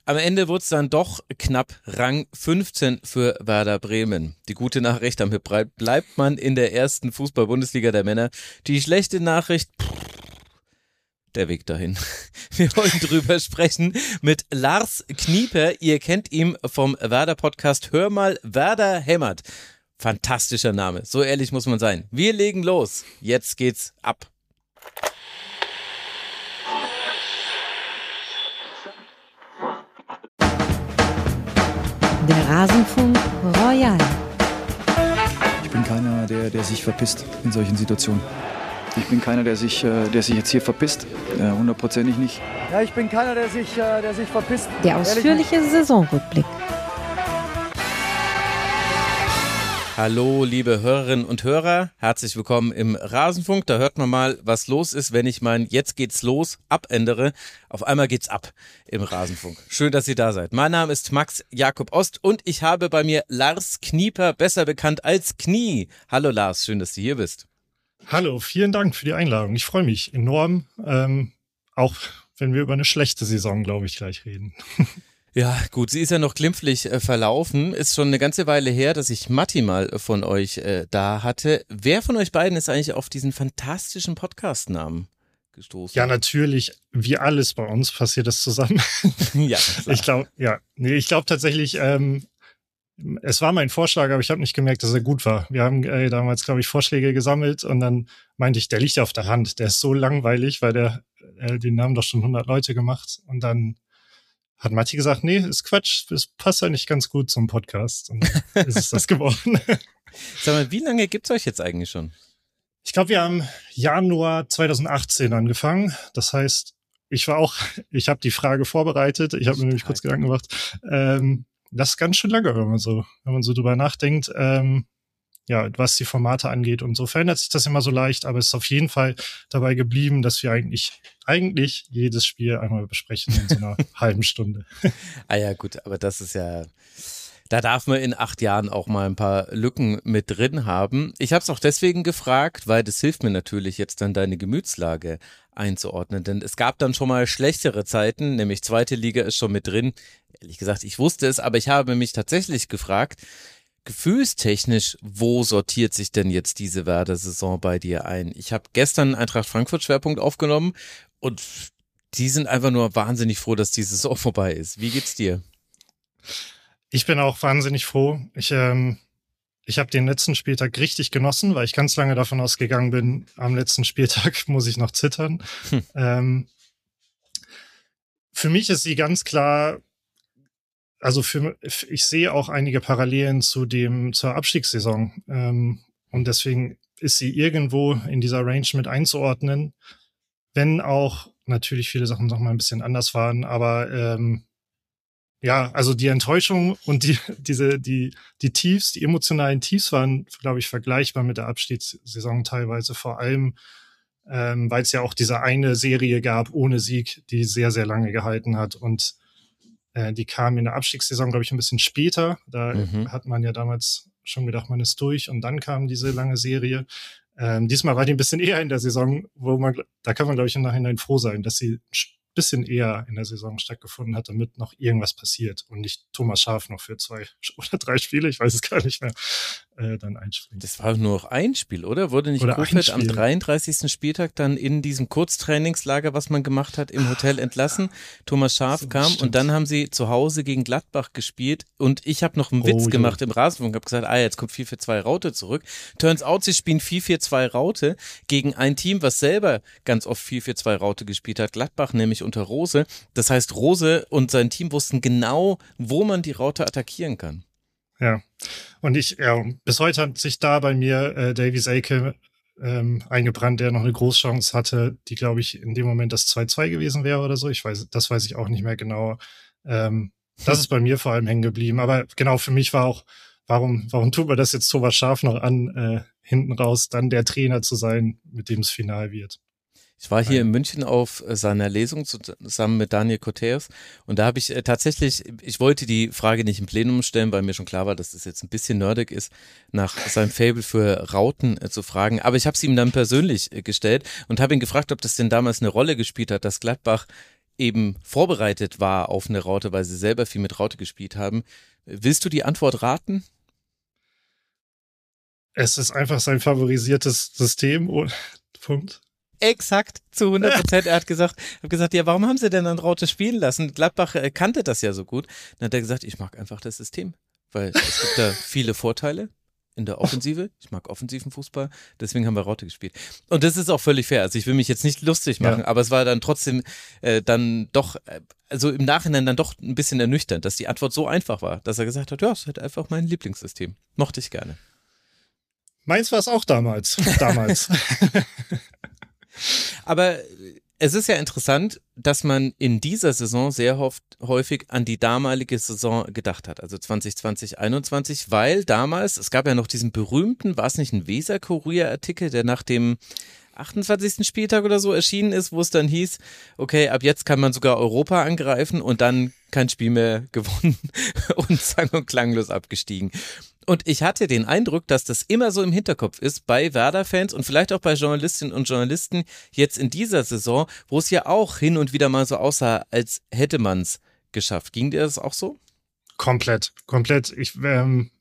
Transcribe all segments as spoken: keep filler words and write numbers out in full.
Am Ende wurde es dann doch knapp Rang fünfzehn für Werder Bremen. Die gute Nachricht, damit bleibt man in der ersten Fußball-Bundesliga der Männer. Die schlechte Nachricht, der Weg dahin. Wir wollen drüber sprechen mit Lars Knieper. Ihr kennt ihn vom Werder-Podcast Hör mal, Werder hämmert. Fantastischer Name, so ehrlich muss man sein. Wir legen los. Jetzt geht's ab. Der Rasenfunk Royal. Ich bin keiner, der, der sich verpisst in solchen Situationen. Ich bin keiner, der sich, der sich jetzt hier verpisst. Hundertprozentig nicht. Ja, ich bin keiner, der sich, der sich verpisst. Der ausführliche Saisonrückblick. Hallo, liebe Hörerinnen und Hörer. Herzlich willkommen im Rasenfunk. Da hört man mal, was los ist, wenn ich mein Jetzt geht's los abändere. Auf einmal geht's ab im Rasenfunk. Schön, dass ihr da seid. Mein Name ist Max Jakob Ost und ich habe bei mir Lars Knieper, besser bekannt als Knie. Hallo Lars, schön, dass du hier bist. Hallo, vielen Dank für die Einladung. Ich freue mich enorm, ähm, auch wenn wir über eine schlechte Saison, glaube ich, gleich reden. Ja, gut, sie ist ja noch glimpflich äh, verlaufen. Ist schon eine ganze Weile her, dass ich Matti mal äh, von euch äh, da hatte. Wer von euch beiden ist eigentlich auf diesen fantastischen Podcast-Namen gestoßen? Ja, natürlich, wie alles bei uns passiert das zusammen. Ja, klar. Ich glaube, ja, nee, ich glaube tatsächlich, ähm, es war mein Vorschlag, aber ich habe nicht gemerkt, dass er gut war. Wir haben äh, damals, glaube ich, Vorschläge gesammelt und dann meinte ich, der liegt ja auf der Hand. Der ist so langweilig, weil der äh, den Namen doch schon hundert Leute gemacht. Und dann hat Matti gesagt, nee, ist Quatsch, das passt ja nicht ganz gut zum Podcast. Und dann ist es das geworden. Sag mal, wie lange gibt's euch jetzt eigentlich schon? Ich glaube, wir haben Januar zweitausendachtzehn angefangen. Das heißt, ich war auch, ich habe die Frage vorbereitet, ich habe mir nämlich kurz Gedanken gemacht. Ähm, das ist ganz schön lange, wenn man so, wenn man so drüber nachdenkt. Ähm, ja, was die Formate angeht und so verändert sich das immer so leicht, aber es ist auf jeden Fall dabei geblieben, dass wir eigentlich, eigentlich jedes Spiel einmal besprechen in so einer halben Stunde. Ah ja, gut, aber das ist ja, da darf man in acht Jahren auch mal ein paar Lücken mit drin haben. Ich habe es auch deswegen gefragt, weil das hilft mir natürlich jetzt dann deine Gemütslage einzuordnen, denn es gab dann schon mal schlechtere Zeiten, nämlich zweite Liga ist schon mit drin. Ehrlich gesagt, ich wusste es, aber ich habe mich tatsächlich gefragt, gefühlstechnisch, wo sortiert sich denn jetzt diese Werder-Saison bei dir ein? Ich habe gestern Eintracht Frankfurt Schwerpunkt aufgenommen und die sind einfach nur wahnsinnig froh, dass die Saison vorbei ist. Wie geht's dir? Ich bin auch wahnsinnig froh. Ich, ähm, ich habe den letzten Spieltag richtig genossen, weil ich ganz lange davon ausgegangen bin, am letzten Spieltag muss ich noch zittern. Hm. Ähm, für mich ist sie ganz klar, also für, ich sehe auch einige Parallelen zu dem, zur Abstiegssaison. Ähm, und deswegen ist sie irgendwo in dieser Range mit einzuordnen, wenn auch natürlich viele Sachen noch mal ein bisschen anders waren. Aber ähm, ja, also die Enttäuschung und die, diese, die, die Tiefs, die emotionalen Tiefs waren, glaube ich, vergleichbar mit der Abstiegssaison teilweise. Vor allem, ähm, weil es ja auch diese eine Serie gab ohne Sieg, die sehr, sehr lange gehalten hat und die kam in der Abstiegssaison, glaube ich, ein bisschen später. Da mhm. hat man ja damals schon gedacht, man ist durch. Und dann kam diese lange Serie. Ähm, diesmal war die ein bisschen eher in der Saison, wo man, da kann man, glaube ich, im Nachhinein froh sein, dass sie ein bisschen eher in der Saison stattgefunden hat, damit noch irgendwas passiert und nicht Thomas Schaaf noch für zwei oder drei Spiele, ich weiß es gar nicht mehr, äh, dann einspringt. Das war nur noch ein Spiel, oder? Wurde nicht Kofeld am dreiunddreißigsten Spieltag dann in diesem Kurztrainingslager, was man gemacht hat, im Hotel entlassen? Thomas Schaaf so, kam stimmt. Und dann haben sie zu Hause gegen Gladbach gespielt und ich habe noch einen Witz oh, gemacht jo. im Rasenfunk, habe gesagt, ah, jetzt kommt vier vier zwei Raute zurück. Turns out, sie spielen vier vier zwei Raute gegen ein Team, was selber ganz oft vier vier zwei Raute gespielt hat, Gladbach nämlich unter Rose. Das heißt, Rose und sein Team wussten genau, wo man die Raute attackieren kann. Ja, und ich, ja, bis heute hat sich da bei mir äh, Davy Selke ähm, eingebrannt, der noch eine Großchance hatte, die, glaube ich, in dem Moment das zwei zwei gewesen wäre oder so. Ich weiß, das weiß ich auch nicht mehr genau. Ähm, das ist bei mir vor allem hängen geblieben. Aber genau, für mich war auch, warum, warum tut man das jetzt Thomas Schaaf noch an, äh, hinten raus dann der Trainer zu sein, mit dem es final wird? Ich war hier in München auf seiner Lesung zusammen mit Daniel Koteas und da habe ich äh, tatsächlich, ich wollte die Frage nicht im Plenum stellen, weil mir schon klar war, dass das jetzt ein bisschen nerdig ist, nach seinem Faible für Rauten äh, zu fragen, aber ich habe es ihm dann persönlich äh, gestellt und habe ihn gefragt, ob das denn damals eine Rolle gespielt hat, dass Gladbach eben vorbereitet war auf eine Raute, weil sie selber viel mit Raute gespielt haben. Willst du die Antwort raten? Es ist einfach sein favorisiertes System. Oh, Punkt. Exakt, zu hundert Prozent. Er hat gesagt, hab gesagt, ja, warum haben sie denn dann Raute spielen lassen? Gladbach äh, kannte das ja so gut. Dann hat er gesagt, ich mag einfach das System, weil es gibt da viele Vorteile in der Offensive. Ich mag offensiven Fußball, deswegen haben wir Raute gespielt. Und das ist auch völlig fair. Also ich will mich jetzt nicht lustig machen, ja. aber es war dann trotzdem äh, dann doch, äh, also im Nachhinein dann doch ein bisschen ernüchternd, dass die Antwort so einfach war, dass er gesagt hat, ja, es ist halt einfach mein Lieblingssystem. Mochte ich gerne. Meins war es auch damals. Damals. Aber es ist ja interessant, dass man in dieser Saison sehr oft, häufig an die damalige Saison gedacht hat, also zwanzig zwanzig, einundzwanzig, weil damals, es gab ja noch diesen berühmten, war es nicht ein Weser-Kurier-Artikel, der nach dem achtundzwanzigsten Spieltag oder so erschienen ist, wo es dann hieß, okay, ab jetzt kann man sogar Europa angreifen und dann kein Spiel mehr gewonnen und sang- und klanglos abgestiegen. Und ich hatte den Eindruck, dass das immer so im Hinterkopf ist bei Werder-Fans und vielleicht auch bei Journalistinnen und Journalisten jetzt in dieser Saison, wo es ja auch hin und wieder mal so aussah, als hätte man es geschafft. Ging dir das auch so? Komplett, komplett. Ich, ähm,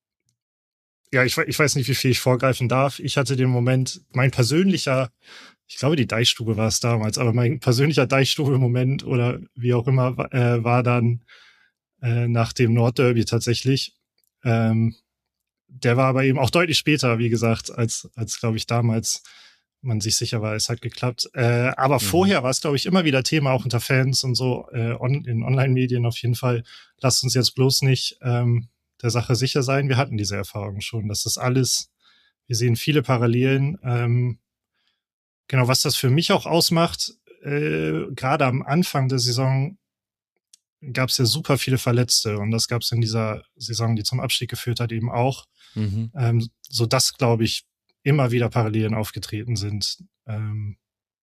ja, ich, ich weiß nicht, wie viel ich vorgreifen darf. Ich hatte den Moment, mein persönlicher, ich glaube, die Deichstube war es damals, aber mein persönlicher Deichstube-Moment oder wie auch immer äh, war dann äh, nach dem Nordderby tatsächlich. Ähm, der war aber eben auch deutlich später, wie gesagt, als, als glaube ich, damals man sich sicher war, es hat geklappt. Äh, aber mhm. vorher war es, glaube ich, immer wieder Thema, auch unter Fans und so, äh, on, in Online-Medien auf jeden Fall. Lasst uns jetzt bloß nicht ähm, der Sache sicher sein. Wir hatten diese Erfahrung schon. Das ist alles, wir sehen viele Parallelen. Ähm, genau, was das für mich auch ausmacht, äh, gerade am Anfang der Saison gab es ja super viele Verletzte und das gab es in dieser Saison, die zum Abstieg geführt hat, eben auch. Mhm. Ähm, so dass, glaube ich, immer wieder Parallelen aufgetreten sind, ähm,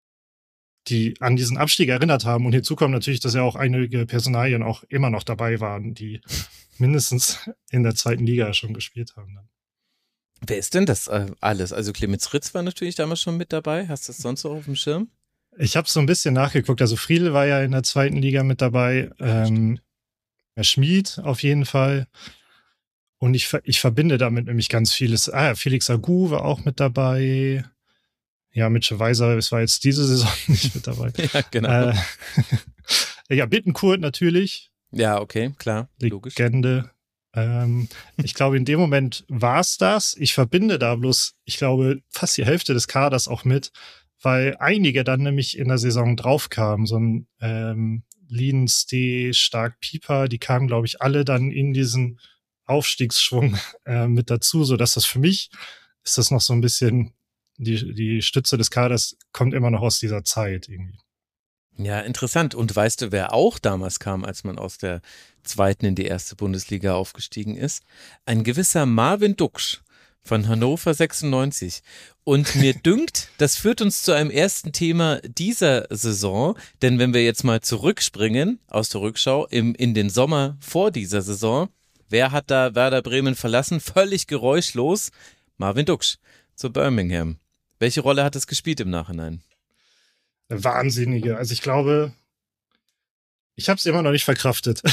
die an diesen Abstieg erinnert haben. Und hinzu kommt natürlich, dass ja auch einige Personalien auch immer noch dabei waren, die mindestens in der zweiten Liga schon gespielt haben. Dann. Wer ist denn das äh, alles? Also Clemens Ritz war natürlich damals schon mit dabei. Hast du das sonst so auf dem Schirm? Ich habe so ein bisschen nachgeguckt. Also Friedl war ja in der zweiten Liga mit dabei. Ähm, Herr Schmid auf jeden Fall. Und ich, ich verbinde damit nämlich ganz vieles. Ah ja, Felix Agu war auch mit dabei. Ja, Mitchell Weiser, es war jetzt diese Saison nicht mit dabei. Ja, genau. Äh, ja, Bittencourt natürlich. Ja, okay, klar. Logisch. Legende. Ähm, ich glaube, in dem Moment war es das. Ich verbinde da bloß, ich glaube, fast die Hälfte des Kaders auch mit, weil einige dann nämlich in der Saison draufkamen. So ein ähm, Lien, Steh, Stark, Pieper, die kamen, glaube ich, alle dann in diesen Aufstiegsschwung äh, mit dazu, so dass das für mich ist das noch so ein bisschen die die Stütze des Kaders kommt immer noch aus dieser Zeit irgendwie. Ja, interessant. Und weißt du, wer auch damals kam, als man aus der zweiten in die erste Bundesliga aufgestiegen ist? Ein gewisser Marvin Duksch von Hannover sechsundneunzig. Und mir dünkt, das führt uns zu einem ersten Thema dieser Saison, denn wenn wir jetzt mal zurückspringen aus der Rückschau im, in den Sommer vor dieser Saison, wer hat da Werder Bremen verlassen? Völlig geräuschlos. Marvin Duksch zu Birmingham. Welche Rolle hat es gespielt im Nachhinein? Eine wahnsinnige. Also ich glaube, ich habe es immer noch nicht verkraftet.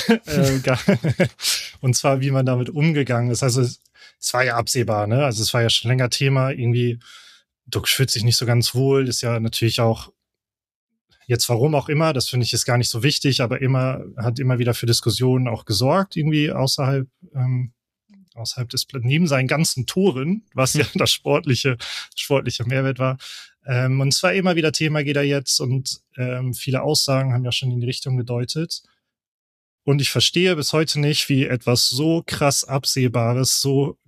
Und zwar, wie man damit umgegangen ist. Also es, es war ja absehbar, ne? Also es war ja schon länger Thema. Irgendwie, Duksch fühlt sich nicht so ganz wohl. Ist ja natürlich auch jetzt warum auch immer, das finde ich ist gar nicht so wichtig, aber immer hat immer wieder für Diskussionen auch gesorgt, irgendwie außerhalb ähm, außerhalb des neben seinen ganzen Toren, was ja das sportliche sportliche Mehrwert war. Ähm, und es war immer wieder Thema, geht er jetzt und ähm, viele Aussagen haben ja schon in die Richtung gedeutet. Und ich verstehe bis heute nicht, wie etwas so krass Absehbares, so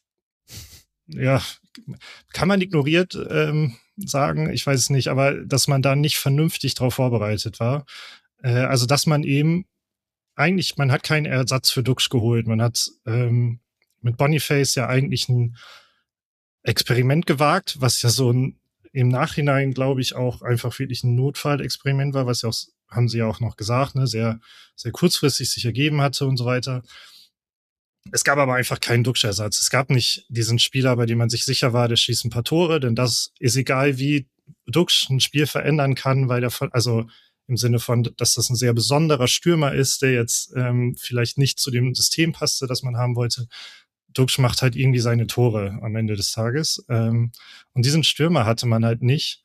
ja, kann man ignoriert ähm, sagen, ich weiß es nicht, aber dass man da nicht vernünftig drauf vorbereitet war. Äh, also, dass man eben eigentlich, man hat keinen Ersatz für Duksch geholt. Man hat ähm, mit Boniface ja eigentlich ein Experiment gewagt, was ja so ein im Nachhinein, glaube ich, auch einfach wirklich ein Notfallexperiment war, was ja auch, haben sie ja auch noch gesagt, ne, sehr, sehr kurzfristig sich ergeben hatte und so weiter. Es gab aber einfach keinen Duksch-Ersatz. Es gab nicht diesen Spieler, bei dem man sich sicher war, der schießt ein paar Tore, denn das ist egal, wie Duksch ein Spiel verändern kann, weil der, also im Sinne von, dass das ein sehr besonderer Stürmer ist, der jetzt ähm, vielleicht nicht zu dem System passte, das man haben wollte. Duxch macht halt irgendwie seine Tore am Ende des Tages. Ähm, und diesen Stürmer hatte man halt nicht.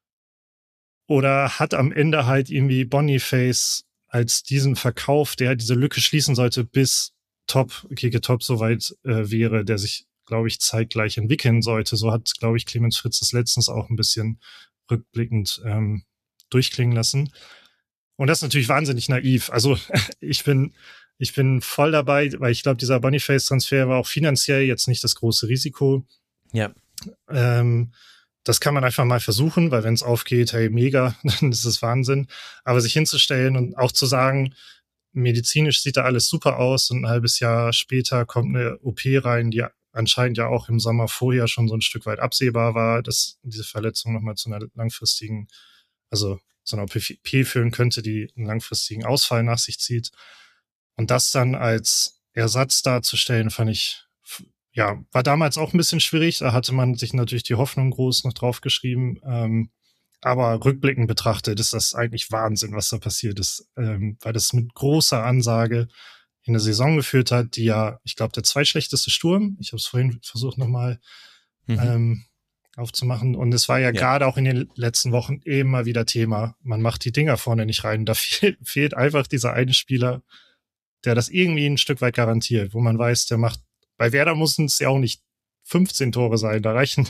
Oder hat am Ende halt irgendwie Boniface als diesen Verkauf, der diese Lücke schließen sollte, bis Top, Keke Top soweit äh, wäre, der sich, glaube ich, zeitgleich entwickeln sollte. So hat, glaube ich, Clemens Fritz das letztens auch ein bisschen rückblickend ähm, durchklingen lassen. Und das ist natürlich wahnsinnig naiv. Also ich bin ich bin voll dabei, weil ich glaube, dieser Boniface-Transfer war auch finanziell jetzt nicht das große Risiko. Ja. Ähm, das kann man einfach mal versuchen, weil wenn es aufgeht, hey, mega, dann ist es Wahnsinn. Aber sich hinzustellen und auch zu sagen, medizinisch sieht da alles super aus und ein halbes Jahr später kommt eine O P rein, die anscheinend ja auch im Sommer vorher schon so ein Stück weit absehbar war, dass diese Verletzung nochmal zu einer langfristigen, also zu einer O P führen könnte, die einen langfristigen Ausfall nach sich zieht. Und das dann als Ersatz darzustellen, fand ich, ja, war damals auch ein bisschen schwierig. Da hatte man sich natürlich die Hoffnung groß noch draufgeschrieben. Ähm, aber rückblickend betrachtet ist das eigentlich Wahnsinn, was da passiert ist. Ähm, weil das mit großer Ansage in eine Saison geführt hat, die ja, ich glaube, der zweitschlechteste Sturm, ich habe es vorhin versucht nochmal mhm. ähm, aufzumachen. Und es war ja, ja. gerade auch in den letzten Wochen immer wieder Thema. Man macht die Dinger vorne nicht rein. Da fehlt, fehlt einfach dieser eine Spieler, der das irgendwie ein Stück weit garantiert, wo man weiß, der macht, bei Werder mussten es ja auch nicht fünfzehn Tore sein, da reichen,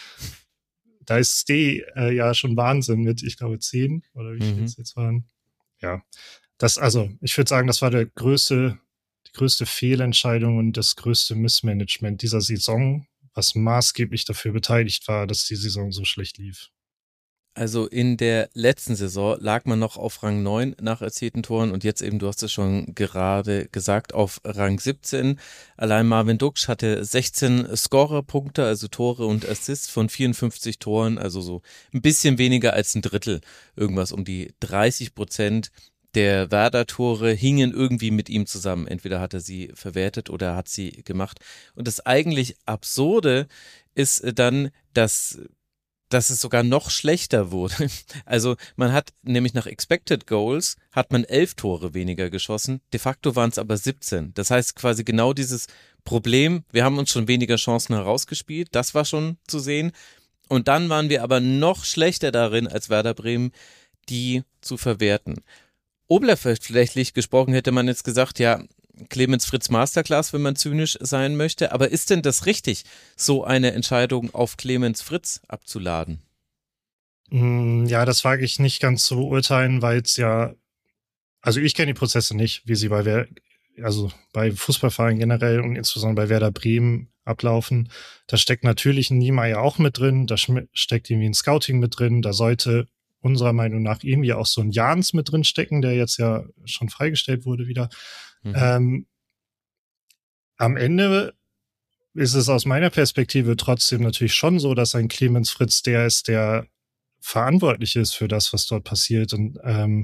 da ist Steh äh, ja schon Wahnsinn mit, ich glaube, zehn oder wie viel mhm. es jetzt waren. Ja, das, also, ich würde sagen, das war der größte, die größte Fehlentscheidung und das größte Missmanagement dieser Saison, was maßgeblich dafür beteiligt war, dass die Saison so schlecht lief. Also in der letzten Saison lag man noch auf Rang neun nach erzielten Toren und jetzt eben, du hast es schon gerade gesagt, auf Rang siebzehn. Allein Marvin Duxch hatte sechzehn Scorerpunkte, also Tore und Assists von vierundfünfzig Toren, also so ein bisschen weniger als ein Drittel. Irgendwas um die dreißig Prozent der Werder-Tore hingen irgendwie mit ihm zusammen. Entweder hat er sie verwertet oder hat sie gemacht. Und das eigentlich Absurde ist dann, dass dass es sogar noch schlechter wurde. Also man hat nämlich nach Expected Goals hat man elf Tore weniger geschossen, de facto waren es aber siebzehn. Das heißt quasi genau dieses Problem, wir haben uns schon weniger Chancen herausgespielt, das war schon zu sehen. Und dann waren wir aber noch schlechter darin als Werder Bremen, die zu verwerten. Oberflächlich gesprochen hätte man jetzt gesagt, ja, Clemens Fritz Masterclass, wenn man zynisch sein möchte. Aber ist denn das richtig, so eine Entscheidung auf Clemens Fritz abzuladen? Ja, das wage ich nicht ganz zu beurteilen, weil es ja, also ich kenne die Prozesse nicht, wie sie bei Wer- also bei Fußballvereinen generell und insbesondere bei Werder Bremen ablaufen. Da steckt natürlich ein Niemeyer auch mit drin, da steckt irgendwie ein Scouting mit drin, da sollte unserer Meinung nach irgendwie auch so ein Jans mit drin stecken, der jetzt ja schon freigestellt wurde wieder. Mhm. Ähm, am Ende ist es aus meiner Perspektive trotzdem natürlich schon so, dass ein Clemens Fritz der ist, der verantwortlich ist für das, was dort passiert und ähm,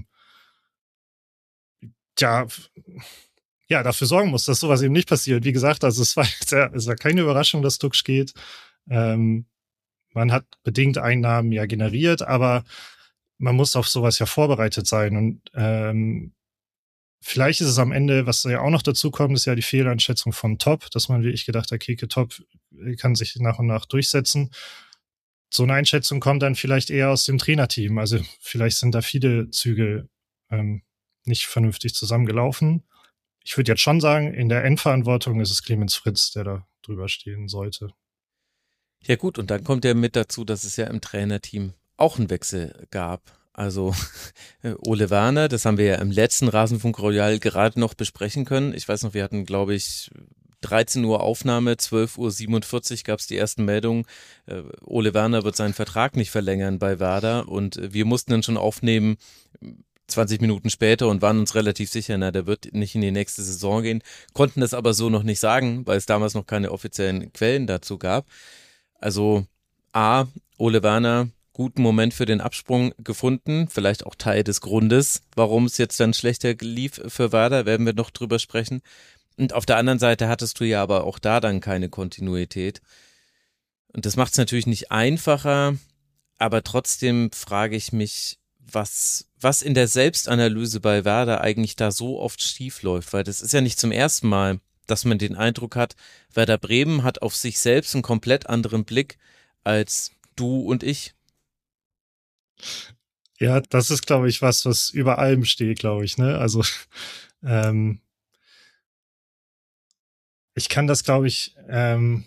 ja, ja, dafür sorgen muss, dass sowas eben nicht passiert. Wie gesagt, also es war, es war keine Überraschung, dass Duxch geht. Ähm, man hat bedingt Einnahmen ja generiert, aber man muss auf sowas ja vorbereitet sein und ähm, vielleicht ist es am Ende, was ja auch noch dazu kommt, ist ja die Fehleinschätzung von Top, dass man, wie ich gedacht habe, Keke Top kann sich nach und nach durchsetzen. So eine Einschätzung kommt dann vielleicht eher aus dem Trainerteam. Also vielleicht sind da viele Züge ähm, nicht vernünftig zusammengelaufen. Ich würde jetzt schon sagen, in der Endverantwortung ist es Clemens Fritz, der da drüber stehen sollte. Ja gut, und dann kommt ja mit dazu, dass es ja im Trainerteam auch einen Wechsel gab. Also Ole Werner, das haben wir ja im letzten Rasenfunk Royal gerade noch besprechen können. Ich weiß noch, wir hatten, glaube ich, dreizehn Uhr Aufnahme, zwölf Uhr siebenundvierzig gab es die ersten Meldungen. Äh, Ole Werner wird seinen Vertrag nicht verlängern bei Werder und wir mussten dann schon aufnehmen, zwanzig Minuten später und waren uns relativ sicher, na, der wird nicht in die nächste Saison gehen, konnten das aber so noch nicht sagen, weil es damals noch keine offiziellen Quellen dazu gab. Also A, Ole Werner, guten Moment für den Absprung gefunden, vielleicht auch Teil des Grundes, warum es jetzt dann schlechter lief für Werder, werden wir noch drüber sprechen. Und auf der anderen Seite hattest du ja aber auch da dann keine Kontinuität. Und das macht es natürlich nicht einfacher, aber trotzdem frage ich mich, was, was in der Selbstanalyse bei Werder eigentlich da so oft schief läuft, weil das ist ja nicht zum ersten Mal, dass man den Eindruck hat, Werder Bremen hat auf sich selbst einen komplett anderen Blick als du und ich. Ja, das ist, glaube ich, was, was über allem steht, glaube ich, ne? Also, ähm, ich kann das, glaube ich, ähm,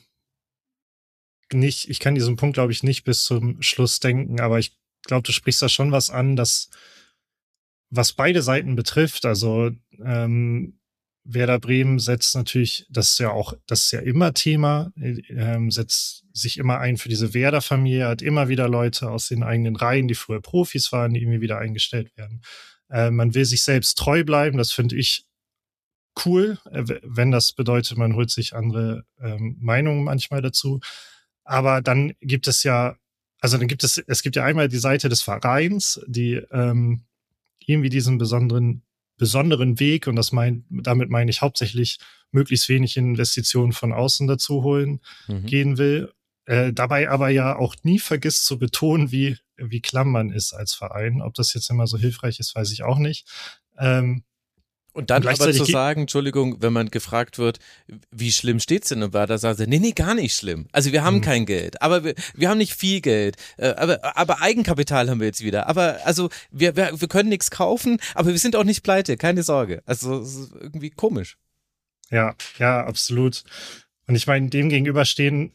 nicht, ich kann diesen Punkt, glaube ich, nicht bis zum Schluss denken, aber ich glaube, du sprichst da schon was an, das, was beide Seiten betrifft. Also, ähm, Werder Bremen setzt natürlich, das ist ja auch, das ist ja immer Thema, ähm, setzt sich immer ein für diese Werder-Familie, hat immer wieder Leute aus den eigenen Reihen, die früher Profis waren, die irgendwie wieder eingestellt werden. Äh, man will sich selbst treu bleiben, das finde ich cool, äh, wenn das bedeutet, man holt sich andere ähm, Meinungen manchmal dazu. Aber dann gibt es ja, also dann gibt es, es gibt ja einmal die Seite des Vereins, die ähm, irgendwie diesen besonderen besonderen Weg, und das mein, damit meine ich hauptsächlich möglichst wenig Investitionen von außen dazu holen, mhm. gehen will. Äh, dabei aber ja auch nie vergisst zu betonen, wie, wie klamm man ist als Verein. Ob das jetzt immer so hilfreich ist, weiß ich auch nicht. Ähm, Und dann aber zu sagen, Entschuldigung, wenn man gefragt wird, wie schlimm steht's denn im Werder, sagen sie, nee, nee, gar nicht schlimm. Also wir haben mhm. kein Geld, aber wir, wir haben nicht viel Geld, äh, aber, aber Eigenkapital haben wir jetzt wieder. Aber also wir, wir, wir können nichts kaufen, aber wir sind auch nicht pleite, keine Sorge. Also es ist irgendwie komisch. Ja, ja, absolut. Und ich meine, dem gegenüber stehen,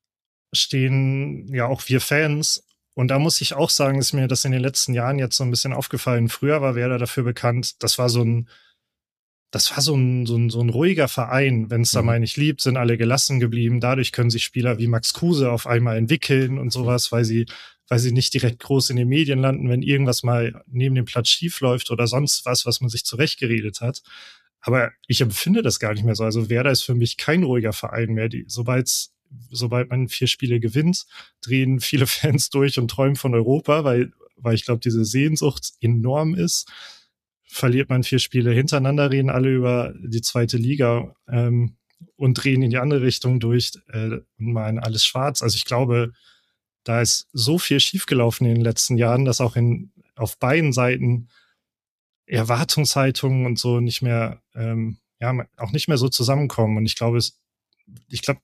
stehen ja auch wir Fans. Und da muss ich auch sagen, ist mir das in den letzten Jahren jetzt so ein bisschen aufgefallen. Früher war Werder dafür bekannt, das war so ein Das war so ein, so ein, so ein ruhiger Verein. Wenn es da mal nicht liebt, sind alle gelassen geblieben. Dadurch können sich Spieler wie Max Kruse auf einmal entwickeln und sowas, weil sie, weil sie nicht direkt groß in den Medien landen, wenn irgendwas mal neben dem Platz schief läuft oder sonst was, was man sich zurechtgeredet hat. Aber ich empfinde das gar nicht mehr so. Also Werder ist für mich kein ruhiger Verein mehr. Die, sobald's, sobald man vier Spiele gewinnt, drehen viele Fans durch und träumen von Europa, weil, weil ich glaube, diese Sehnsucht enorm ist. Verliert man vier Spiele hintereinander, reden alle über die zweite Liga ähm, und drehen in die andere Richtung durch äh, und malen alles schwarz. Also ich glaube, da ist so viel schiefgelaufen in den letzten Jahren, dass auch in auf beiden Seiten Erwartungshaltungen und so nicht mehr, ähm, ja, auch nicht mehr so zusammenkommen. Und ich glaube, es, ich glaube,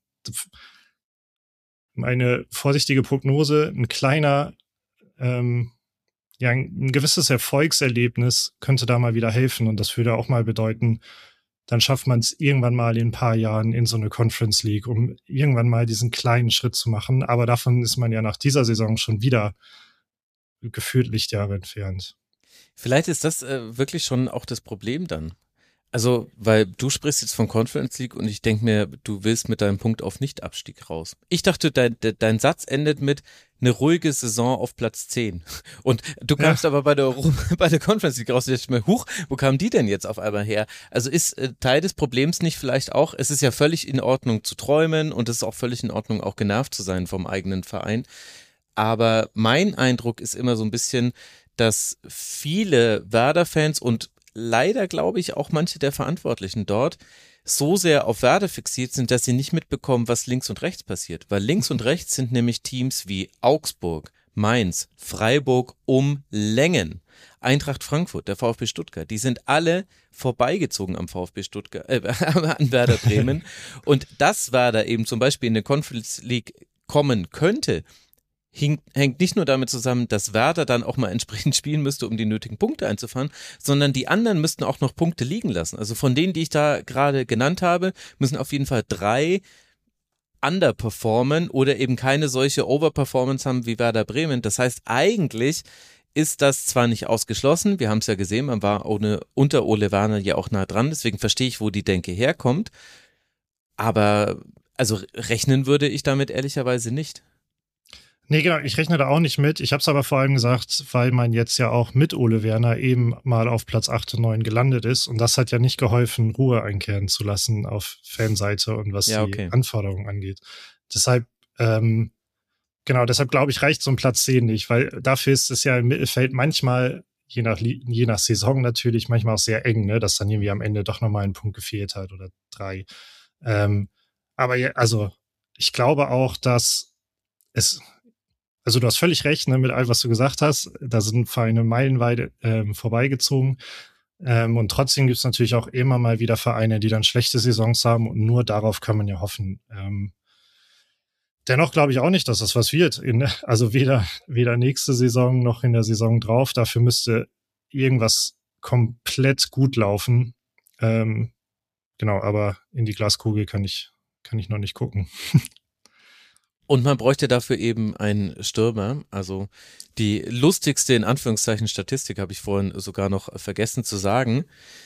meine vorsichtige Prognose, ein kleiner ähm, ja, ein gewisses Erfolgserlebnis könnte da mal wieder helfen. Und das würde auch mal bedeuten, dann schafft man es irgendwann mal in ein paar Jahren in so eine Conference League, um irgendwann mal diesen kleinen Schritt zu machen. Aber davon ist man ja nach dieser Saison schon wieder gefühlt Lichtjahre entfernt. Vielleicht ist das äh, wirklich schon auch das Problem dann. Also, weil du sprichst jetzt von Conference League und ich denke mir, du willst mit deinem Punkt auf Nicht-Abstieg raus. Ich dachte, dein, de, dein Satz endet mit eine ruhige Saison auf Platz zehn. Und du kamst ja. aber bei der, bei der Conference League raus und dachte mir, huch, wo kamen die denn jetzt auf einmal her? Also ist äh, Teil des Problems nicht vielleicht auch, es ist ja völlig in Ordnung zu träumen und es ist auch völlig in Ordnung, auch genervt zu sein vom eigenen Verein. Aber mein Eindruck ist immer so ein bisschen, dass viele Werder-Fans und leider glaube ich auch manche der Verantwortlichen dort so sehr auf Werder fixiert sind, dass sie nicht mitbekommen, was links und rechts passiert. Weil links und rechts sind nämlich Teams wie Augsburg, Mainz, Freiburg um Längen. Eintracht Frankfurt, der VfB Stuttgart, die sind alle vorbeigezogen am VfB Stuttgart, äh, an Werder Bremen. Und dass Werder eben zum Beispiel in der Conference League kommen könnte, Hing, hängt nicht nur damit zusammen, dass Werder dann auch mal entsprechend spielen müsste, um die nötigen Punkte einzufahren, sondern die anderen müssten auch noch Punkte liegen lassen. Also von denen, die ich da gerade genannt habe, müssen auf jeden Fall drei underperformen oder eben keine solche Overperformance haben wie Werder Bremen. Das heißt, eigentlich ist das zwar nicht ausgeschlossen, wir haben es ja gesehen, man war ohne, unter Ole Werner ja auch nah dran, deswegen verstehe ich, wo die Denke herkommt, aber also rechnen würde ich damit ehrlicherweise nicht. Nee, genau, ich rechne da auch nicht mit. Ich habe es aber vor allem gesagt, weil man jetzt ja auch mit Ole Werner eben mal auf Platz acht und neun gelandet ist. Und das hat ja nicht geholfen, Ruhe einkehren zu lassen auf Fanseite und was ja, okay. die Anforderungen angeht. Deshalb, ähm, genau, deshalb glaube ich, reicht so ein Platz zehn nicht, weil dafür ist es ja im Mittelfeld manchmal, je nach, je nach Saison natürlich, manchmal auch sehr eng, ne, dass dann irgendwie am Ende doch nochmal ein Punkt gefehlt hat oder drei. Ähm, aber ja, also, ich glaube auch, dass es also du hast völlig recht, ne, mit allem, was du gesagt hast. Da sind Vereine meilenweit ähm, vorbeigezogen. Ähm, und trotzdem gibt es natürlich auch immer mal wieder Vereine, die dann schlechte Saisons haben und nur darauf kann man ja hoffen. Ähm, dennoch glaube ich auch nicht, dass das was wird. In, also weder, weder nächste Saison noch in der Saison drauf. Dafür müsste irgendwas komplett gut laufen. Ähm, genau, aber in die Glaskugel kann ich, kann ich noch nicht gucken. Und man bräuchte dafür eben einen Stürmer. Also die lustigste, in Anführungszeichen, Statistik habe ich vorhin sogar noch vergessen zu sagen.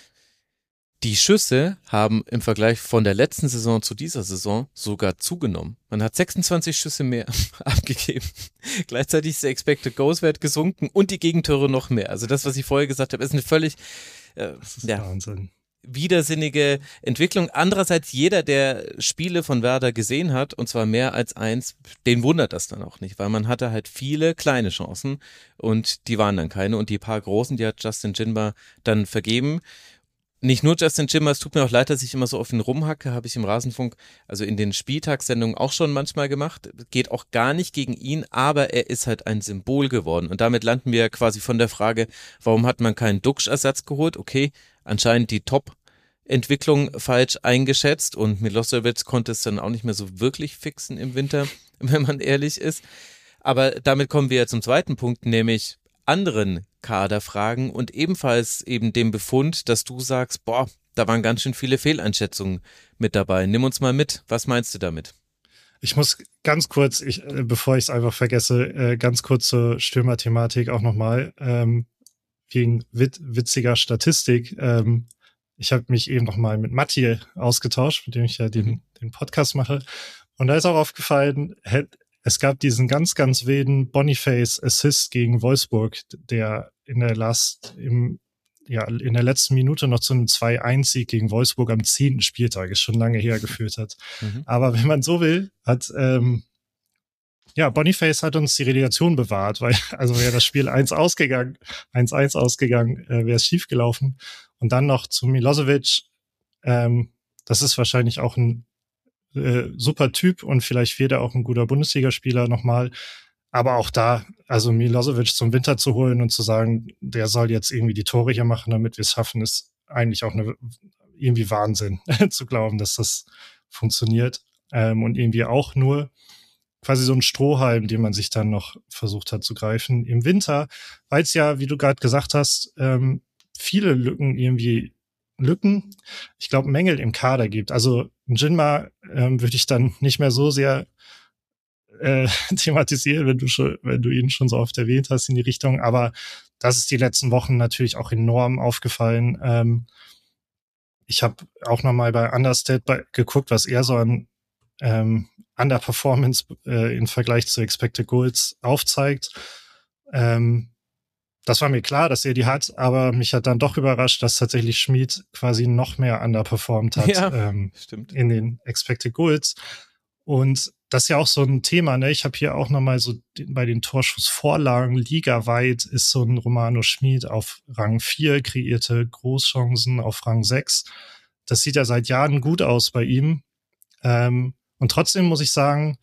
Die Schüsse haben im Vergleich von der letzten Saison zu dieser Saison sogar zugenommen. Man hat sechsundzwanzig Schüsse mehr abgegeben. Gleichzeitig ist der Expected Goals Wert gesunken und die Gegentore noch mehr. Also das, was ich vorher gesagt habe, ist eine völlig äh, Das ist ja, Wahnsinn. widersinnige Entwicklung. Andererseits, jeder, der Spiele von Werder gesehen hat, und zwar mehr als eins, den wundert das dann auch nicht, weil man hatte halt viele kleine Chancen und die waren dann keine und die paar großen, die hat Justin Jinma dann vergeben. Nicht nur Justin Jinma, es tut mir auch leid, dass ich immer so auf ihn rumhacke, habe ich im Rasenfunk, also in den Spieltagssendungen auch schon manchmal gemacht, geht auch gar nicht gegen ihn, aber er ist halt ein Symbol geworden und damit landen wir quasi von der Frage, warum hat man keinen Duxch-Ersatz geholt? Okay, anscheinend die Top-Entwicklung falsch eingeschätzt und Milosevic konnte es dann auch nicht mehr so wirklich fixen im Winter, wenn man ehrlich ist. Aber damit kommen wir zum zweiten Punkt, nämlich anderen Kaderfragen und ebenfalls eben dem Befund, dass du sagst, boah, da waren ganz schön viele Fehleinschätzungen mit dabei. Nimm uns mal mit. Was meinst du damit? Ich muss ganz kurz, ich, äh, bevor ich es einfach vergesse, äh, ganz kurz zur Stürmer-Thematik auch nochmal, ähm, wegen wit witziger Statistik. Ähm, ich habe mich eben nochmal mit Matti ausgetauscht, mit dem ich ja den, mhm. den Podcast mache. Und da ist auch aufgefallen, hätte es gab diesen ganz, ganz wilden Boniface-Assist gegen Wolfsburg, der in der Last, im, ja, in der letzten Minute noch zu einem zwei eins Sieg gegen Wolfsburg am zehnten Spieltag, ist schon lange her, geführt hat. Mhm. Aber wenn man so will, hat, ähm, ja, Boniface hat uns die Relegation bewahrt, weil, also wäre das Spiel eins ausgegangen, eins eins ausgegangen, äh, wäre es schief gelaufen. Und dann noch zu Milosevic, ähm, das ist wahrscheinlich auch ein Äh, super Typ und vielleicht wird er auch ein guter Bundesligaspieler nochmal. Aber auch da, also Milosevic zum Winter zu holen und zu sagen, der soll jetzt irgendwie die Tore hier machen, damit wir es schaffen, ist eigentlich auch eine, irgendwie Wahnsinn zu glauben, dass das funktioniert. Ähm, und irgendwie auch nur quasi so ein Strohhalm, den man sich dann noch versucht hat zu greifen im Winter, weil es ja, wie du gerade gesagt hast, ähm, viele Lücken irgendwie Lücken, ich glaube, Mängel im Kader gibt. Also Jinma ähm, würde ich dann nicht mehr so sehr äh, thematisieren, wenn du schon, wenn du ihn schon so oft erwähnt hast in die Richtung. Aber das ist die letzten Wochen natürlich auch enorm aufgefallen. Ähm, ich habe auch nochmal bei Understat bei, geguckt, was er so an ähm, Underperformance äh, im Vergleich zu Expected Goals aufzeigt. Ähm, Das war mir klar, dass er die hat, aber mich hat dann doch überrascht, dass tatsächlich Schmid quasi noch mehr underperformed hat ja, ähm, stimmt. in den Expected Goals. Und das ist ja auch so ein Thema, ne? Ich habe hier auch nochmal so den, bei den Torschussvorlagen ligaweit ist so ein Romano Schmid auf Rang vier, kreierte Großchancen auf Rang sechs. Das sieht ja seit Jahren gut aus bei ihm. Ähm, und trotzdem muss ich sagen,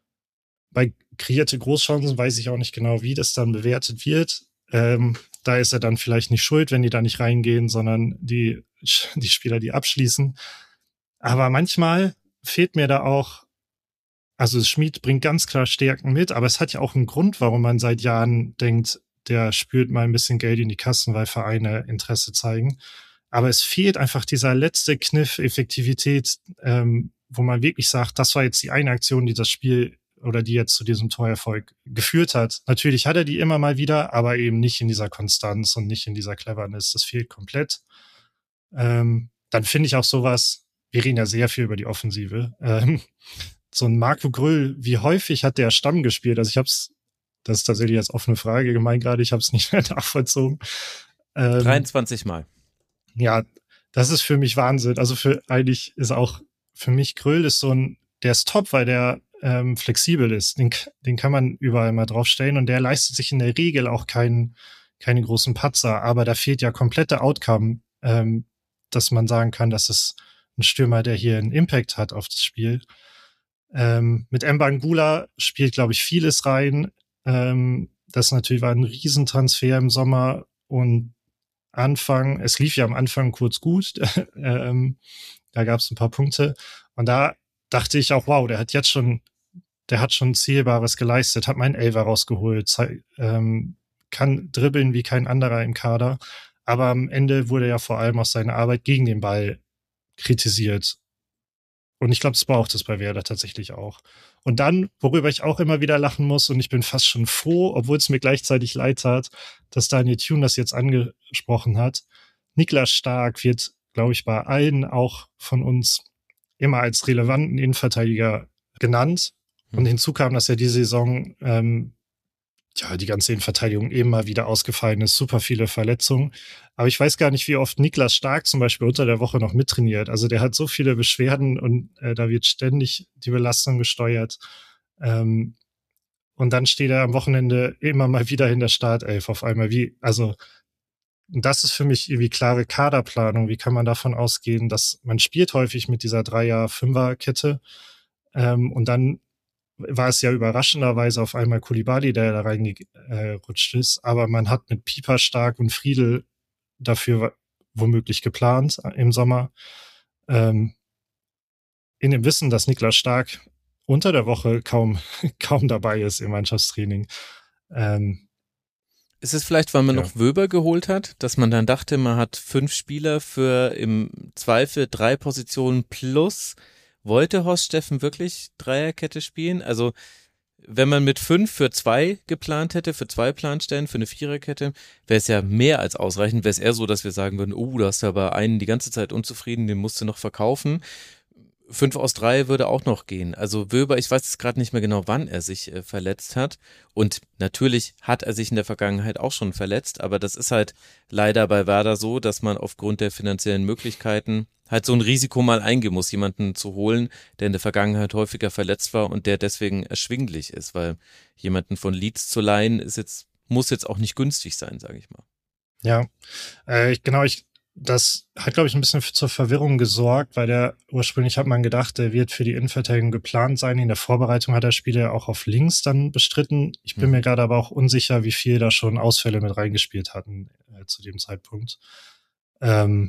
bei kreierte Großchancen weiß ich auch nicht genau, wie das dann bewertet wird. Ähm, da ist er dann vielleicht nicht schuld, wenn die da nicht reingehen, sondern die, die Spieler, die abschließen. Aber manchmal fehlt mir da auch, also Schmid bringt ganz klar Stärken mit, aber es hat ja auch einen Grund, warum man seit Jahren denkt, der spült mal ein bisschen Geld in die Kassen, weil Vereine Interesse zeigen. Aber es fehlt einfach dieser letzte Kniff Effektivität, ähm, wo man wirklich sagt, das war jetzt die eine Aktion, die das Spiel oder die jetzt zu diesem Torerfolg geführt hat. Natürlich hat er die immer mal wieder, aber eben nicht in dieser Konstanz und nicht in dieser Cleverness. Das fehlt komplett. Ähm, dann finde ich auch sowas, wir reden ja sehr viel über die Offensive, ähm, so ein Marco Grüll, wie häufig hat der Stamm gespielt? Also ich habe es, das ist tatsächlich als offene Frage gemeint gerade, ich habe es nicht mehr nachvollzogen. Ähm, dreiundzwanzig Mal. Ja, das ist für mich Wahnsinn. Also für eigentlich ist auch für mich Grüll ist so ein, der ist top, weil der ähm, flexibel ist. Den, den kann man überall mal draufstellen und der leistet sich in der Regel auch keinen keine großen Patzer, aber da fehlt ja komplette Outcome, ähm, dass man sagen kann, dass es ein Stürmer, der hier einen Impact hat auf das Spiel. Ähm, mit Mbangula spielt, glaube ich, vieles rein. Ähm, das natürlich war ein Riesentransfer im Sommer und Anfang, es lief ja am Anfang kurz gut, ähm, da gab es ein paar Punkte und da dachte ich auch, wow, der hat jetzt schon, der hat schon Zählbares geleistet, hat meinen Elfer rausgeholt, zei- ähm, kann dribbeln wie kein anderer im Kader, aber am Ende wurde ja vor allem auch seine Arbeit gegen den Ball kritisiert. Und ich glaube, das braucht es bei Werder tatsächlich auch. Und dann, worüber ich auch immer wieder lachen muss, und ich bin fast schon froh, obwohl es mir gleichzeitig leid tat, dass Daniel Thune das jetzt angesprochen hat. Niklas Stark wird, glaube ich, bei allen auch von uns immer als relevanten Innenverteidiger genannt. Und Mhm. hinzu kam, dass er diese Saison ähm, ja, die ganze Innenverteidigung immer wieder ausgefallen ist, super viele Verletzungen. Aber ich weiß gar nicht, wie oft Niklas Stark zum Beispiel unter der Woche noch mittrainiert. Also der hat so viele Beschwerden und äh, da wird ständig die Belastung gesteuert. Ähm, und dann steht er am Wochenende immer mal wieder in der Startelf auf einmal. Wie, also das ist für mich irgendwie klare Kaderplanung. Wie kann man davon ausgehen, dass man spielt häufig mit dieser Dreier-Fünfer-Kette ähm, und dann war es ja überraschenderweise auf einmal Koulibaly, der da reingerutscht ist. Aber man hat mit Pieper, Stark und Friedel dafür womöglich geplant im Sommer. Ähm, in dem Wissen, dass Niklas Stark unter der Woche kaum, kaum dabei ist im Mannschaftstraining. Ähm, Ist es vielleicht, weil man Ja. noch Wöber geholt hat, dass man dann dachte, man hat fünf Spieler für im Zweifel drei Positionen plus? Wollte Horst Steffen wirklich Dreierkette spielen? Also wenn man mit fünf für zwei geplant hätte, für zwei Planstellen, für eine Viererkette, wäre es ja mehr als ausreichend. Wäre es eher so, dass wir sagen würden, oh, da hast du aber einen die ganze Zeit unzufrieden, den musst du noch verkaufen. Fünf aus drei würde auch noch gehen. Also Wöber, ich weiß jetzt gerade nicht mehr genau, wann er sich äh, verletzt hat. Und natürlich hat er sich in der Vergangenheit auch schon verletzt, aber das ist halt leider bei Werder so, dass man aufgrund der finanziellen Möglichkeiten halt so ein Risiko mal eingehen muss, jemanden zu holen, der in der Vergangenheit häufiger verletzt war und der deswegen erschwinglich ist, weil jemanden von Leeds zu leihen ist jetzt, muss jetzt auch nicht günstig sein, sage ich mal. ja, äh, ich, genau, ich, das hat, glaube ich, ein bisschen zur Verwirrung gesorgt, weil der ursprünglich hat man gedacht, der wird für die Innenverteidigung geplant sein. In der Vorbereitung hat er Spiele auch auf links dann bestritten. Ich bin Mhm. mir gerade aber auch unsicher, wie viel da schon Ausfälle mit reingespielt hatten äh, zu dem Zeitpunkt. Ähm,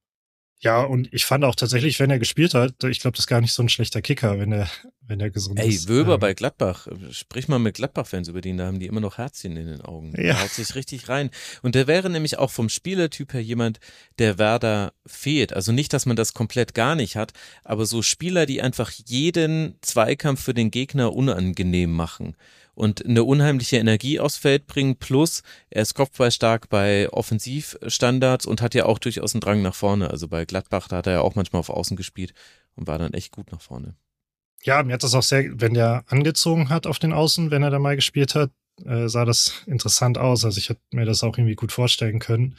ja, und ich fand auch tatsächlich, wenn er gespielt hat, ich glaube, das ist gar nicht so ein schlechter Kicker, wenn er, wenn er gesund Ey, ist. Wöber Ähm, bei Gladbach, sprich mal mit Gladbach-Fans über den, da haben die immer noch Herzchen in den Augen. Ja. Der haut sich richtig rein. Und der wäre nämlich auch vom Spielertyp her jemand, der Werder fehlt. Also nicht, dass man das komplett gar nicht hat, aber so Spieler, die einfach jeden Zweikampf für den Gegner unangenehm machen und eine unheimliche Energie aufs Feld bringen, plus er ist kopfballstark bei Offensivstandards und hat ja auch durchaus einen Drang nach vorne. Also bei Gladbach, da hat er ja auch manchmal auf Außen gespielt und war dann echt gut nach vorne. Ja, mir hat das auch sehr, wenn der angezogen hat auf den Außen, wenn er da mal gespielt hat, äh, sah das interessant aus. Also ich hätte mir das auch irgendwie gut vorstellen können.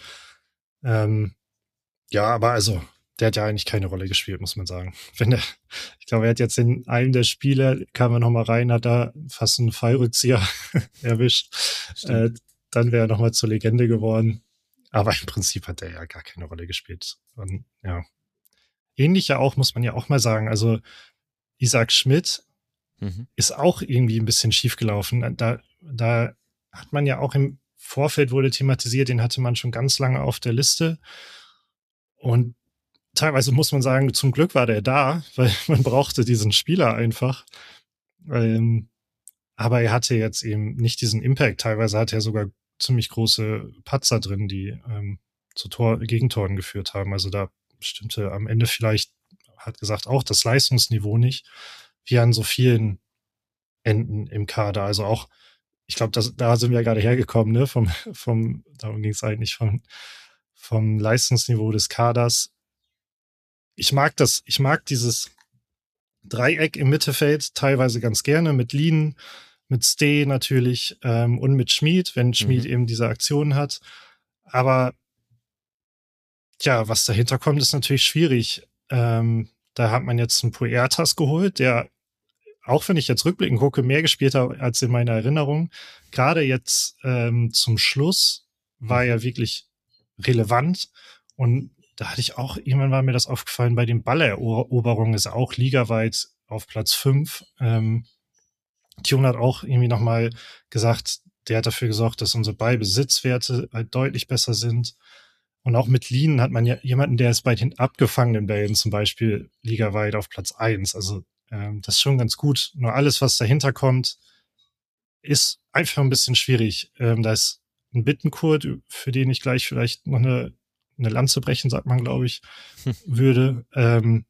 Ähm, ja, aber also, der hat ja eigentlich keine Rolle gespielt, muss man sagen. Wenn der, ich glaube, er hat jetzt in einem der Spiele, kam er nochmal rein, hat da fast einen Fallrückzieher erwischt. Äh, dann wäre er nochmal zur Legende geworden. Aber im Prinzip hat er ja gar keine Rolle gespielt. Und ja. Ähnlich ja auch, muss man ja auch mal sagen. Also, Isaac Schmidt Mhm. ist auch irgendwie ein bisschen schiefgelaufen. Da, da hat man ja auch im Vorfeld wurde thematisiert, den hatte man schon ganz lange auf der Liste. Und teilweise muss man sagen, zum Glück war der da, weil man brauchte diesen Spieler einfach. Ähm, aber er hatte jetzt eben nicht diesen Impact. Teilweise hat er sogar ziemlich große Patzer drin, die ähm, zu Tor, Gegentoren geführt haben. Also da stimmte am Ende vielleicht, hat gesagt, auch das Leistungsniveau nicht, wie an so vielen Enden im Kader. Also auch, ich glaube, da sind wir gerade hergekommen, ne? Vom, vom, darum ging es eigentlich vom, vom Leistungsniveau des Kaders. Ich mag das, ich mag dieses Dreieck im Mittelfeld teilweise ganz gerne mit Lien, mit Steh natürlich ähm, und mit Schmid, wenn Schmid Mhm. eben diese Aktion hat. Aber ja, was dahinter kommt, ist natürlich schwierig. Ähm, da hat man jetzt einen Puertas geholt, der, auch wenn ich jetzt rückblickend gucke, mehr gespielt hat als in meiner Erinnerung. Gerade jetzt ähm, zum Schluss war er wirklich relevant. Und da hatte ich auch, irgendwann war mir das aufgefallen, bei den Balleroberungen ist er auch ligaweit auf Platz fünf. Ähm, Tune hat auch irgendwie nochmal gesagt, der hat dafür gesorgt, dass unsere Ballbesitzwerte halt deutlich besser sind. Und auch mit Lien hat man ja jemanden, der ist bei den abgefangenen Bällen zum Beispiel ligaweit auf Platz eins. Also ähm, das ist schon ganz gut. Nur alles, was dahinter kommt, ist einfach ein bisschen schwierig. Ähm, da ist ein Bittenkurt, für den ich gleich vielleicht noch eine, eine Lanze brechen, sagt man, glaube ich, würde. Ähm,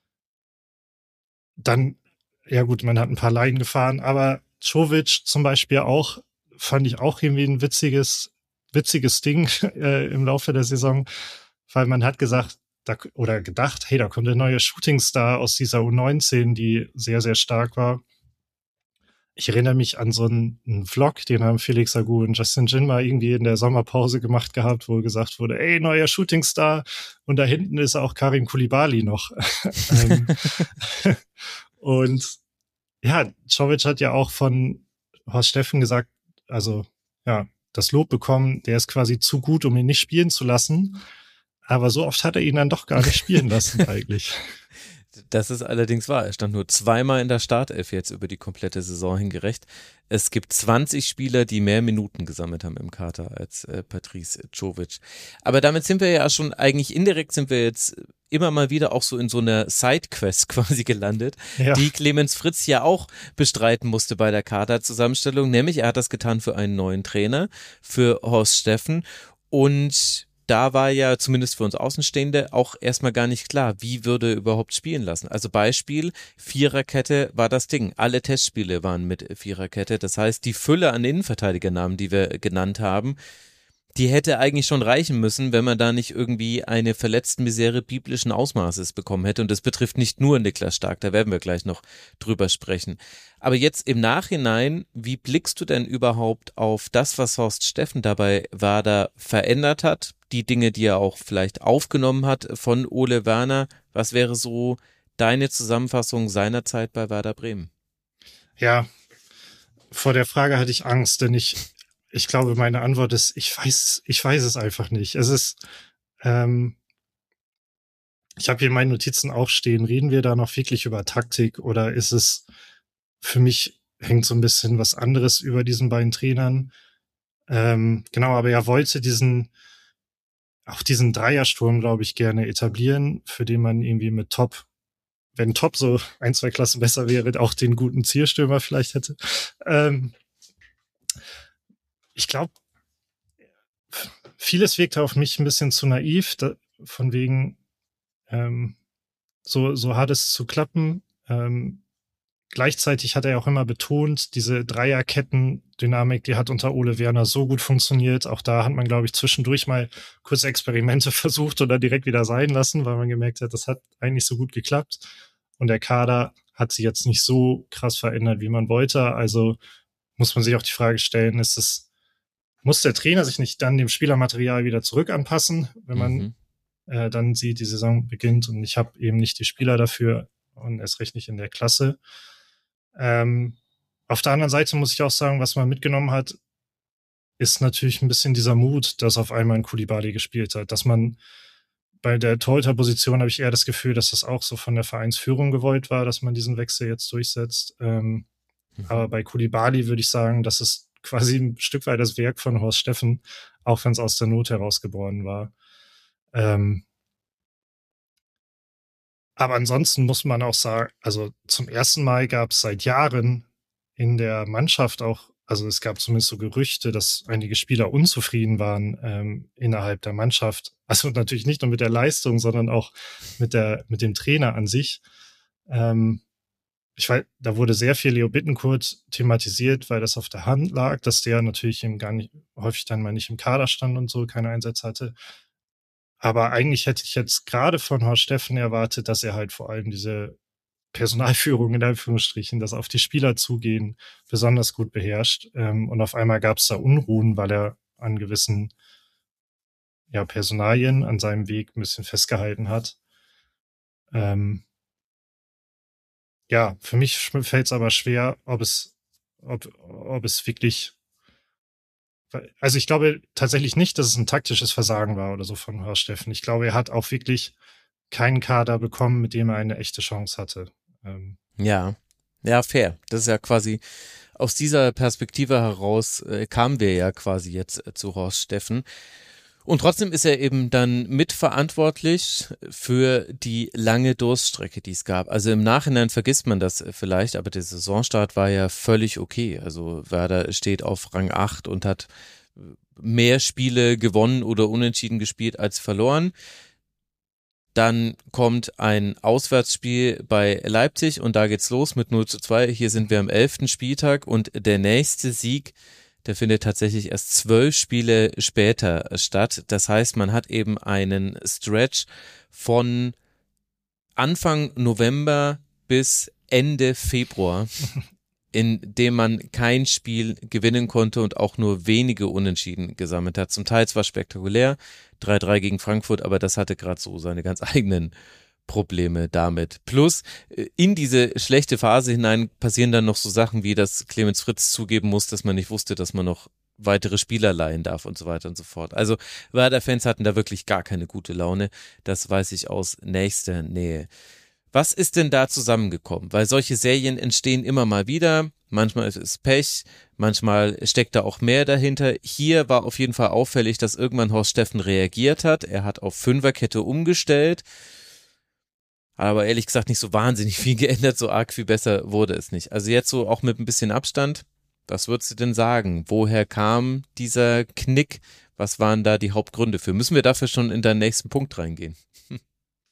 dann, ja gut, man hat ein paar Laien gefahren, aber Čović zum Beispiel auch, fand ich auch irgendwie ein witziges, witziges Ding äh, im Laufe der Saison, weil man hat gesagt, da, oder gedacht, hey, da kommt der neue Shootingstar aus dieser U neunzehn, die sehr, sehr stark war. Ich erinnere mich an so einen, einen Vlog, den haben Felix Agu und Justin Jin mal irgendwie in der Sommerpause gemacht gehabt, wo gesagt wurde, ey, neuer Shootingstar, und da hinten ist auch Karim Koulibaly noch. ähm, und ja, Čović hat ja auch von Horst Steffen gesagt, also ja, das Lob bekommen, der ist quasi zu gut, um ihn nicht spielen zu lassen. Aber so oft hat er ihn dann doch gar nicht spielen lassen eigentlich. Das ist allerdings wahr. Er stand nur zweimal in der Startelf jetzt über die komplette Saison hingerecht. Es gibt zwanzig Spieler, die mehr Minuten gesammelt haben im Kader als äh, Patrice Čović. Aber damit sind wir ja schon, eigentlich indirekt sind wir jetzt immer mal wieder auch so in so einer Sidequest quasi gelandet, ja, die Clemens Fritz ja auch bestreiten musste bei der Kaderzusammenstellung. Nämlich er hat das getan für einen neuen Trainer, für Horst Steffen. Und da war ja zumindest für uns Außenstehende auch erstmal gar nicht klar, wie würde er überhaupt spielen lassen. Also Beispiel, Viererkette war das Ding. Alle Testspiele waren mit Viererkette. Das heißt, die Fülle an Innenverteidigernamen, die wir genannt haben, die hätte eigentlich schon reichen müssen, wenn man da nicht irgendwie eine Verletztenmisere biblischen Ausmaßes bekommen hätte. Und das betrifft nicht nur Niklas Stark, da werden wir gleich noch drüber sprechen. Aber jetzt im Nachhinein, wie blickst du denn überhaupt auf das, was Horst Steffen dabei Werder verändert hat? Die Dinge, die er auch vielleicht aufgenommen hat von Ole Werner. Was wäre so deine Zusammenfassung seiner Zeit bei Werder Bremen? Ja, vor der Frage hatte ich Angst, denn ich Ich glaube, meine Antwort ist, ich weiß, ich weiß es einfach nicht. Es ist, ähm, ich habe hier in meinen Notizen auch stehen, reden wir da noch wirklich über Taktik oder ist es, für mich hängt so ein bisschen was anderes über diesen beiden Trainern. Ähm, genau, aber er wollte diesen, auch diesen Dreiersturm, glaube ich, gerne etablieren, für den man irgendwie mit Top, wenn Top so ein, zwei Klassen besser wäre, auch den guten Zielstürmer vielleicht hätte. Ähm, Ich glaube, vieles wirkte auf mich ein bisschen zu naiv, da, von wegen, ähm, so, so hat es zu klappen. Ähm, gleichzeitig hat er auch immer betont, diese Dreierketten-Dynamik, die hat unter Ole Werner so gut funktioniert. Auch da hat man, glaube ich, zwischendurch mal kurze Experimente versucht oder direkt wieder sein lassen, weil man gemerkt hat, das hat eigentlich so gut geklappt. Und der Kader hat sich jetzt nicht so krass verändert, wie man wollte. Also muss man sich auch die Frage stellen, ist es muss der Trainer sich nicht dann dem Spielermaterial wieder zurück anpassen, wenn man mhm. äh, dann sieht, die Saison beginnt und ich habe eben nicht die Spieler dafür und erst recht nicht in der Klasse. Ähm, auf der anderen Seite muss ich auch sagen, was man mitgenommen hat, ist natürlich ein bisschen dieser Mut, dass auf einmal ein Koulibaly gespielt hat. Dass man bei der Torhüter-Position habe ich eher das Gefühl, dass das auch so von der Vereinsführung gewollt war, dass man diesen Wechsel jetzt durchsetzt. Ähm, mhm. Aber bei Koulibaly würde ich sagen, dass es quasi ein Stück weit das Werk von Horst Steffen, auch wenn es aus der Not herausgeboren war. Ähm, aber ansonsten muss man auch sagen, also zum ersten Mal gab es seit Jahren in der Mannschaft auch, also es gab zumindest so Gerüchte, dass einige Spieler unzufrieden waren ähm, innerhalb der Mannschaft. Also natürlich nicht nur mit der Leistung, sondern auch mit der mit dem Trainer an sich. Ähm, Ich weiß, da wurde sehr viel Leo Bittenkurt thematisiert, weil das auf der Hand lag, dass der natürlich eben gar nicht, häufig dann mal nicht im Kader stand und so, keine Einsätze hatte. Aber eigentlich hätte ich jetzt gerade von Horst Steffen erwartet, dass er halt vor allem diese Personalführung in Anführungsstrichen, das auf die Spieler zugehen, besonders gut beherrscht. Und auf einmal gab es da Unruhen, weil er an gewissen ja, Personalien an seinem Weg ein bisschen festgehalten hat. Ähm, Ja, für mich fällt es aber schwer, ob es, ob, ob es wirklich, also ich glaube tatsächlich nicht, dass es ein taktisches Versagen war oder so von Horst Steffen. Ich glaube, er hat auch wirklich keinen Kader bekommen, mit dem er eine echte Chance hatte. Ähm. Ja, Ja, fair. Das ist ja quasi, aus dieser Perspektive heraus äh, kamen wir ja quasi jetzt äh, zu Horst Steffen. Und trotzdem ist er eben dann mitverantwortlich für die lange Durststrecke, die es gab. Also im Nachhinein vergisst man das vielleicht, aber der Saisonstart war ja völlig okay. Also Werder steht auf Rang acht und hat mehr Spiele gewonnen oder unentschieden gespielt als verloren. Dann kommt ein Auswärtsspiel bei Leipzig und da geht's los mit null zu zwei. Hier sind wir am elften Spieltag und der nächste Sieg, der findet tatsächlich erst zwölf Spiele später statt. Das heißt, man hat eben einen Stretch von Anfang November bis Ende Februar, in dem man kein Spiel gewinnen konnte und auch nur wenige Unentschieden gesammelt hat. Zum Teil zwar spektakulär, drei drei gegen Frankfurt, aber das hatte gerade so seine ganz eigenen Probleme damit. Plus in diese schlechte Phase hinein passieren dann noch so Sachen wie, dass Clemens Fritz zugeben muss, dass man nicht wusste, dass man noch weitere Spieler leihen darf und so weiter und so fort. Also Werder-Fans hatten da wirklich gar keine gute Laune. Das weiß ich aus nächster Nähe. Was ist denn da zusammengekommen? Weil solche Serien entstehen immer mal wieder. Manchmal ist es Pech, manchmal steckt da auch mehr dahinter. Hier war auf jeden Fall auffällig, dass irgendwann Horst Steffen reagiert hat. Er hat auf Fünferkette umgestellt. Aber ehrlich gesagt nicht so wahnsinnig viel geändert, so arg viel besser wurde es nicht. Also jetzt so auch mit ein bisschen Abstand, was würdest du denn sagen? Woher kam dieser Knick? Was waren da die Hauptgründe für? Müssen wir dafür schon in deinen nächsten Punkt reingehen? Hm.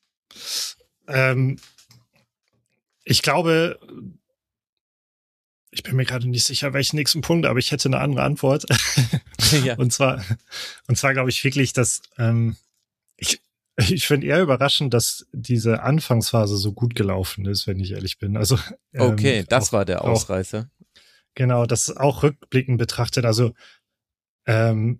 Ähm, ich glaube, ich bin mir gerade nicht sicher, welchen nächsten Punkt, aber ich hätte eine andere Antwort. Ja. Und zwar, und zwar glaube ich wirklich, dass ähm, ich Ich finde eher überraschend, dass diese Anfangsphase so gut gelaufen ist, wenn ich ehrlich bin. Also ähm, okay, das auch, war der Ausreißer. Auch, genau, das auch rückblickend betrachtet. Also ähm,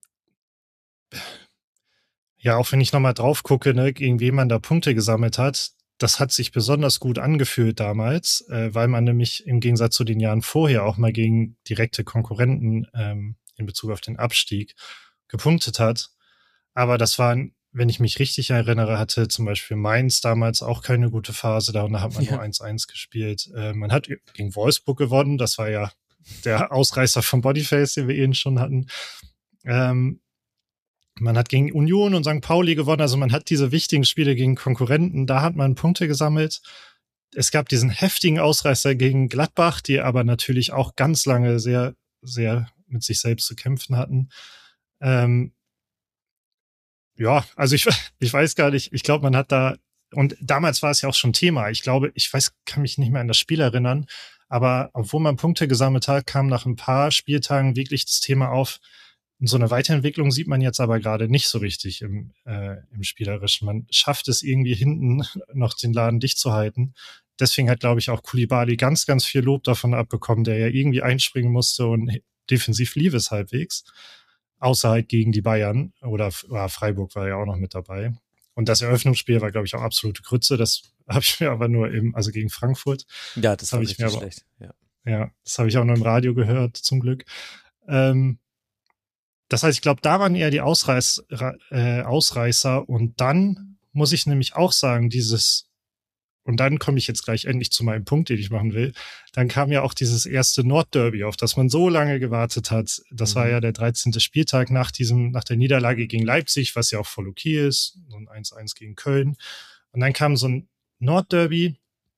ja, auch wenn ich nochmal drauf gucke, ne, gegen wen man da Punkte gesammelt hat, das hat sich besonders gut angefühlt damals, äh, weil man nämlich im Gegensatz zu den Jahren vorher auch mal gegen direkte Konkurrenten ähm, in Bezug auf den Abstieg gepunktet hat. Aber das waren, wenn ich mich richtig erinnere, hatte zum Beispiel Mainz damals auch keine gute Phase, da hat man ja nur eins eins gespielt. Äh, man hat gegen Wolfsburg gewonnen, das war ja der Ausreißer vom Bodyface, den wir eben schon hatten. Ähm, man hat gegen Union und Sankt Pauli gewonnen, also man hat diese wichtigen Spiele gegen Konkurrenten, da hat man Punkte gesammelt. Es gab diesen heftigen Ausreißer gegen Gladbach, die aber natürlich auch ganz lange sehr, sehr mit sich selbst zu kämpfen hatten. Ähm, Ja, also ich, ich weiß gar nicht, ich glaube, man hat da, und damals war es ja auch schon Thema, ich glaube, ich weiß, kann mich nicht mehr an das Spiel erinnern, aber obwohl man Punkte gesammelt hat, kam nach ein paar Spieltagen wirklich das Thema auf, so eine Weiterentwicklung sieht man jetzt aber gerade nicht so richtig im, äh, im Spielerischen. Man schafft es irgendwie hinten noch den Laden dicht zu halten. Deswegen hat, glaube ich, auch Koulibaly ganz, ganz viel Lob davon abbekommen, der ja irgendwie einspringen musste und defensiv lief es halbwegs. Außer halt gegen die Bayern oder, oder Freiburg war ja auch noch mit dabei. Und das Eröffnungsspiel war, glaube ich, auch absolute Grütze. Das habe ich mir aber nur im, also gegen Frankfurt. Ja, das, das war ich richtig mir aber, schlecht. Ja. ja, das habe ich auch nur im Radio gehört, zum Glück. Ähm, das heißt, ich glaube, da waren eher die Ausreiß, äh, Ausreißer. Und dann muss ich nämlich auch sagen, dieses, und dann komme ich jetzt gleich endlich zu meinem Punkt, den ich machen will. Dann kam ja auch dieses erste Nordderby, auf das man so lange gewartet hat. Das mhm. war ja der dreizehnte Spieltag nach diesem, nach der Niederlage gegen Leipzig, was ja auch voll okay ist. So ein eins eins gegen Köln. Und dann kam so ein Nordderby.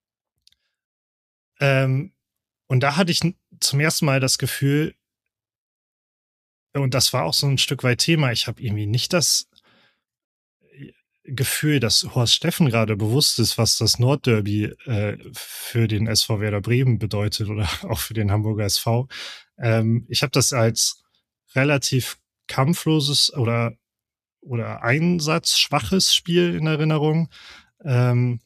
Ähm, und da hatte ich zum ersten Mal das Gefühl, und das war auch so ein Stück weit Thema, ich habe irgendwie nicht das Gefühl, dass Horst Steffen gerade bewusst ist, was das Nordderby äh, für den S V Werder Bremen bedeutet oder auch für den Hamburger S V. Ähm, ich habe das als relativ kampfloses oder oder einsatzschwaches Spiel in Erinnerung. Ähm,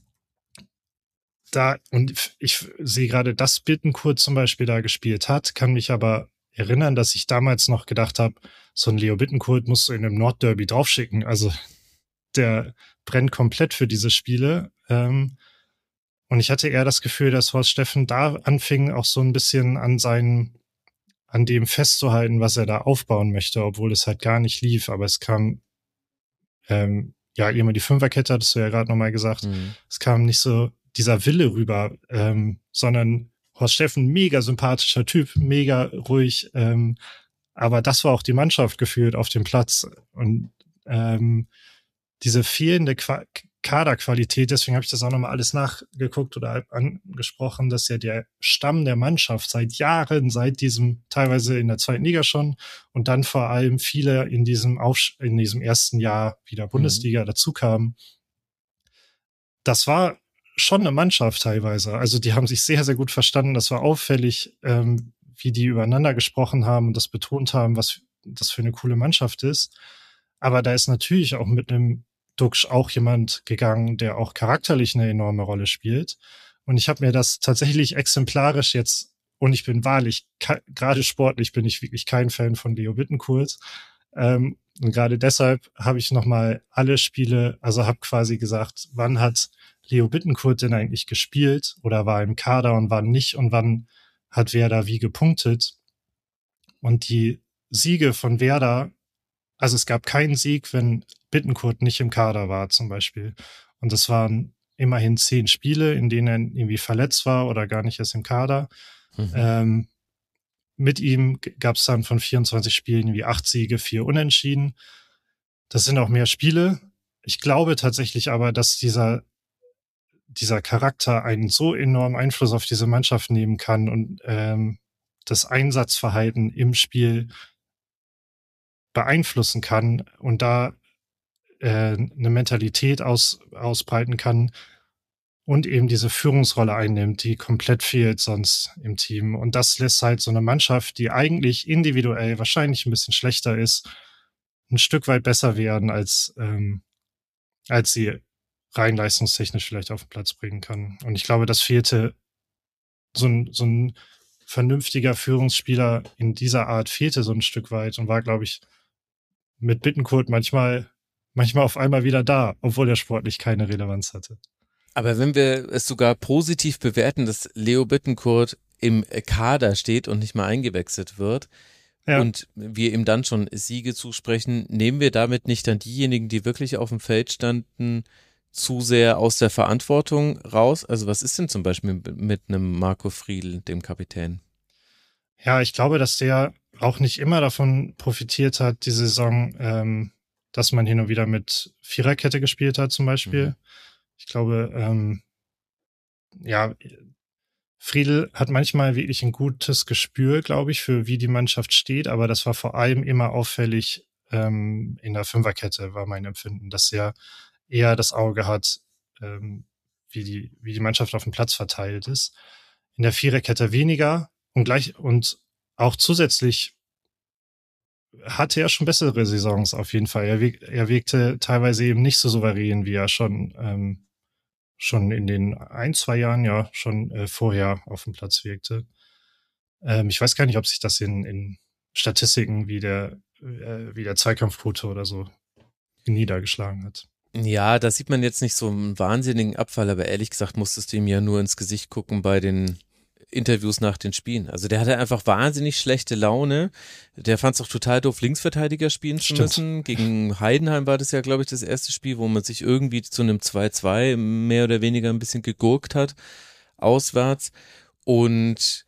da und ich sehe gerade, dass Bittencourt zum Beispiel da gespielt hat, kann mich aber erinnern, dass ich damals noch gedacht habe, so ein Leo Bittencourt musst du in einem Nordderby draufschicken. Also der brennt komplett für diese Spiele. Ähm, und ich hatte eher das Gefühl, dass Horst Steffen da anfing, auch so ein bisschen an seinen, an dem festzuhalten, was er da aufbauen möchte, obwohl es halt gar nicht lief. Aber es kam, ähm, ja, immer die Fünferkette, hattest du ja gerade nochmal gesagt. Mhm. Es kam nicht so dieser Wille rüber, ähm, sondern Horst Steffen, mega sympathischer Typ, mega ruhig, ähm, aber das war auch die Mannschaft gefühlt auf dem Platz und ähm, diese fehlende Qua- Kaderqualität, deswegen habe ich das auch nochmal alles nachgeguckt oder angesprochen, dass ja der Stamm der Mannschaft seit Jahren, seit diesem, teilweise in der zweiten Liga schon und dann vor allem viele in diesem Aufsch- in diesem ersten Jahr wieder Bundesliga mhm. dazu kamen. Das war schon eine Mannschaft teilweise. Also die haben sich sehr, sehr gut verstanden. Das war auffällig, ähm, wie die übereinander gesprochen haben und das betont haben, was das für eine coole Mannschaft ist. Aber da ist natürlich auch mit einem Duxch auch jemand gegangen, der auch charakterlich eine enorme Rolle spielt. Und ich habe mir das tatsächlich exemplarisch jetzt, und ich bin wahrlich, ka- gerade sportlich bin ich wirklich kein Fan von Leo Bittencourt. Ähm, und gerade deshalb habe ich nochmal alle Spiele, also habe quasi gesagt, wann hat Leo Bittencourt denn eigentlich gespielt oder war im Kader und wann nicht und wann hat Werder wie gepunktet. Und die Siege von Werder, also es gab keinen Sieg, wenn Bittencourt nicht im Kader war zum Beispiel. Und das waren immerhin zehn Spiele, in denen er irgendwie verletzt war oder gar nicht erst im Kader. Mhm. Ähm, mit ihm gab es dann von vierundzwanzig Spielen wie acht Siege, vier Unentschieden. Das sind auch mehr Spiele. Ich glaube tatsächlich aber, dass dieser, dieser Charakter einen so enormen Einfluss auf diese Mannschaft nehmen kann und ähm, das Einsatzverhalten im Spiel beeinflussen kann und da äh, eine Mentalität aus, ausbreiten kann und eben diese Führungsrolle einnimmt, die komplett fehlt sonst im Team. Und das lässt halt so eine Mannschaft, die eigentlich individuell wahrscheinlich ein bisschen schlechter ist, ein Stück weit besser werden, als, ähm, als sie rein leistungstechnisch vielleicht auf den Platz bringen kann. Und ich glaube, das fehlte so ein, so ein vernünftiger Führungsspieler in dieser Art fehlte so ein Stück weit und war, glaube ich, mit Bittencourt manchmal, manchmal auf einmal wieder da, obwohl er sportlich keine Relevanz hatte. Aber wenn wir es sogar positiv bewerten, dass Leo Bittencourt im Kader steht und nicht mal eingewechselt wird ja. und wir ihm dann schon Siege zusprechen, nehmen wir damit nicht dann diejenigen, die wirklich auf dem Feld standen, zu sehr aus der Verantwortung raus? Also was ist denn zum Beispiel mit einem Marco Friedl, dem Kapitän? Ja, ich glaube, dass der auch nicht immer davon profitiert hat, die Saison, ähm, dass man hin und wieder mit Viererkette gespielt hat zum Beispiel. Mhm. Ich glaube, ähm, ja, Friedl hat manchmal wirklich ein gutes Gespür, glaube ich, für wie die Mannschaft steht, aber das war vor allem immer auffällig ähm, in der Fünferkette, war mein Empfinden, dass er eher das Auge hat, ähm, wie die wie die Mannschaft auf dem Platz verteilt ist. In der Viererkette weniger und gleich und auch zusätzlich hatte er schon bessere Saisons auf jeden Fall. Er, wirk, er wirkte teilweise eben nicht so souverän, wie er schon ähm, schon in den ein, zwei Jahren ja schon äh, vorher auf dem Platz wirkte. Ähm, ich weiß gar nicht, ob sich das in, in Statistiken wie der äh, wie der Zweikampfquote oder so niedergeschlagen hat. Ja, da sieht man jetzt nicht so einen wahnsinnigen Abfall, aber ehrlich gesagt musstest du ihm ja nur ins Gesicht gucken bei den Interviews nach den Spielen. Also der hatte einfach wahnsinnig schlechte Laune. Der fand es auch total doof, Linksverteidiger spielen zu müssen. Gegen Heidenheim war das ja, glaube ich, das erste Spiel, wo man sich irgendwie zu einem zwei zwei mehr oder weniger ein bisschen gegurkt hat, auswärts. Und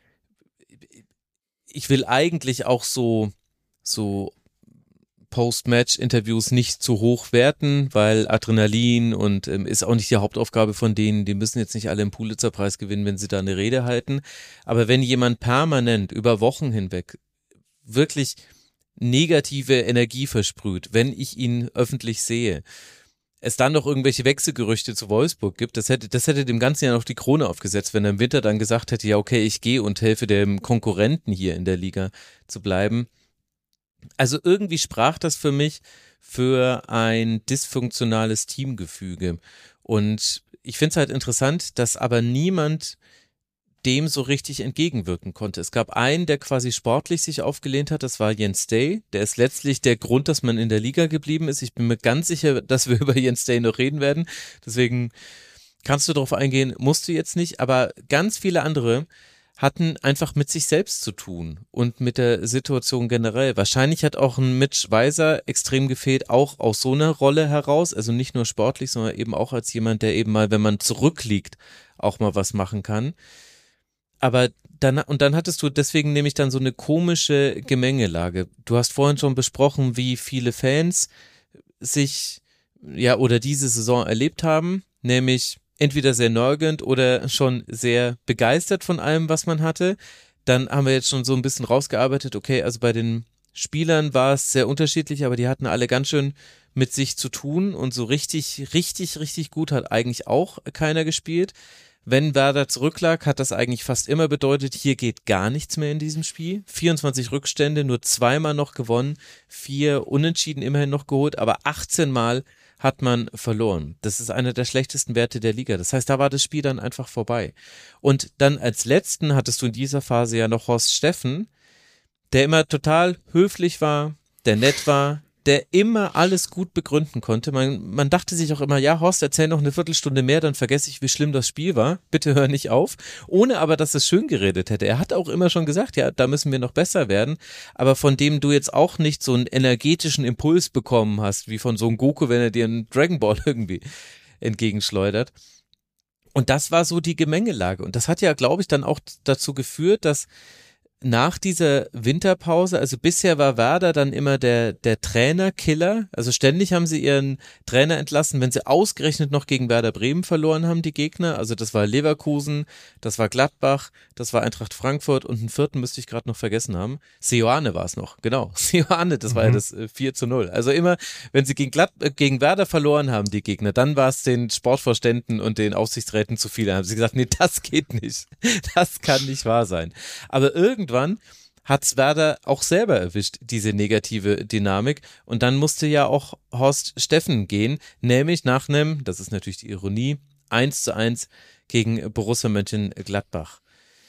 ich will eigentlich auch so, so Post-Match-Interviews nicht zu hoch werten, weil Adrenalin und ähm, ist auch nicht die Hauptaufgabe von denen, die müssen jetzt nicht alle einen Pulitzer-Preis gewinnen, wenn sie da eine Rede halten, aber wenn jemand permanent über Wochen hinweg wirklich negative Energie versprüht, wenn ich ihn öffentlich sehe, es dann noch irgendwelche Wechselgerüchte zu Wolfsburg gibt, das hätte, das hätte dem Ganzen ja noch die Krone aufgesetzt, wenn er im Winter dann gesagt hätte, ja okay, ich gehe und helfe dem Konkurrenten hier in der Liga zu bleiben. Also irgendwie sprach das für mich für ein dysfunktionales Teamgefüge und ich finde es halt interessant, dass aber niemand dem so richtig entgegenwirken konnte. Es gab einen, der quasi sportlich sich aufgelehnt hat, das war Jens Day, der ist letztlich der Grund, dass man in der Liga geblieben ist. Ich bin mir ganz sicher, dass wir über Jens Day noch reden werden, deswegen kannst du darauf eingehen, musst du jetzt nicht, aber ganz viele andere hatten einfach mit sich selbst zu tun und mit der Situation generell. Wahrscheinlich hat auch ein Mitch Weiser extrem gefehlt, auch aus so einer Rolle heraus, also nicht nur sportlich, sondern eben auch als jemand, der eben mal, wenn man zurückliegt, auch mal was machen kann. aber dann, und dann hattest du deswegen nämlich dann so eine komische Gemengelage. Du hast vorhin schon besprochen, wie viele Fans sich, ja, oder diese Saison erlebt haben, nämlich entweder sehr nörgelnd oder schon sehr begeistert von allem, was man hatte. Dann haben wir jetzt schon so ein bisschen rausgearbeitet, okay, also bei den Spielern war es sehr unterschiedlich, aber die hatten alle ganz schön mit sich zu tun und so richtig, richtig, richtig gut hat eigentlich auch keiner gespielt. Wenn Werder zurücklag, hat das eigentlich fast immer bedeutet, hier geht gar nichts mehr in diesem Spiel. vierundzwanzig Rückstände, nur zweimal noch gewonnen, vier Unentschieden immerhin noch geholt, aber achtzehn Mal hat man verloren. Das ist einer der schlechtesten Werte der Liga. Das heißt, da war das Spiel dann einfach vorbei. Und dann als letzten hattest du in dieser Phase ja noch Horst Steffen, der immer total höflich war, der nett war, der immer alles gut begründen konnte. Man, man dachte sich auch immer, ja, Horst, erzähl noch eine Viertelstunde mehr, dann vergesse ich, wie schlimm das Spiel war. Bitte hör nicht auf. Ohne aber, dass es schön geredet hätte. Er hat auch immer schon gesagt, ja, da müssen wir noch besser werden. Aber von dem du jetzt auch nicht so einen energetischen Impuls bekommen hast, wie von so einem Goku, wenn er dir einen Dragon Ball irgendwie entgegenschleudert. Und das war so die Gemengelage. Und das hat ja, glaube ich, dann auch dazu geführt, dass nach dieser Winterpause, also bisher war Werder dann immer der, der Trainerkiller, also ständig haben sie ihren Trainer entlassen, wenn sie ausgerechnet noch gegen Werder Bremen verloren haben, die Gegner, also das war Leverkusen, das war Gladbach, das war Eintracht Frankfurt und einen vierten müsste ich gerade noch vergessen haben, Seoane war es noch, genau, Seoane, das war mhm. ja das vier zu null, also immer, wenn sie gegen, Glad, äh, gegen Werder verloren haben, die Gegner, dann war es den Sportvorständen und den Aufsichtsräten zu viel, dann haben sie gesagt, nee, das geht nicht, das kann nicht wahr sein, aber irgendwann Irgendwann hat's Werder auch selber erwischt, diese negative Dynamik. Und dann musste ja auch Horst Steffen gehen, nämlich nach einem, das ist natürlich die Ironie, eins zu eins gegen Borussia Mönchengladbach.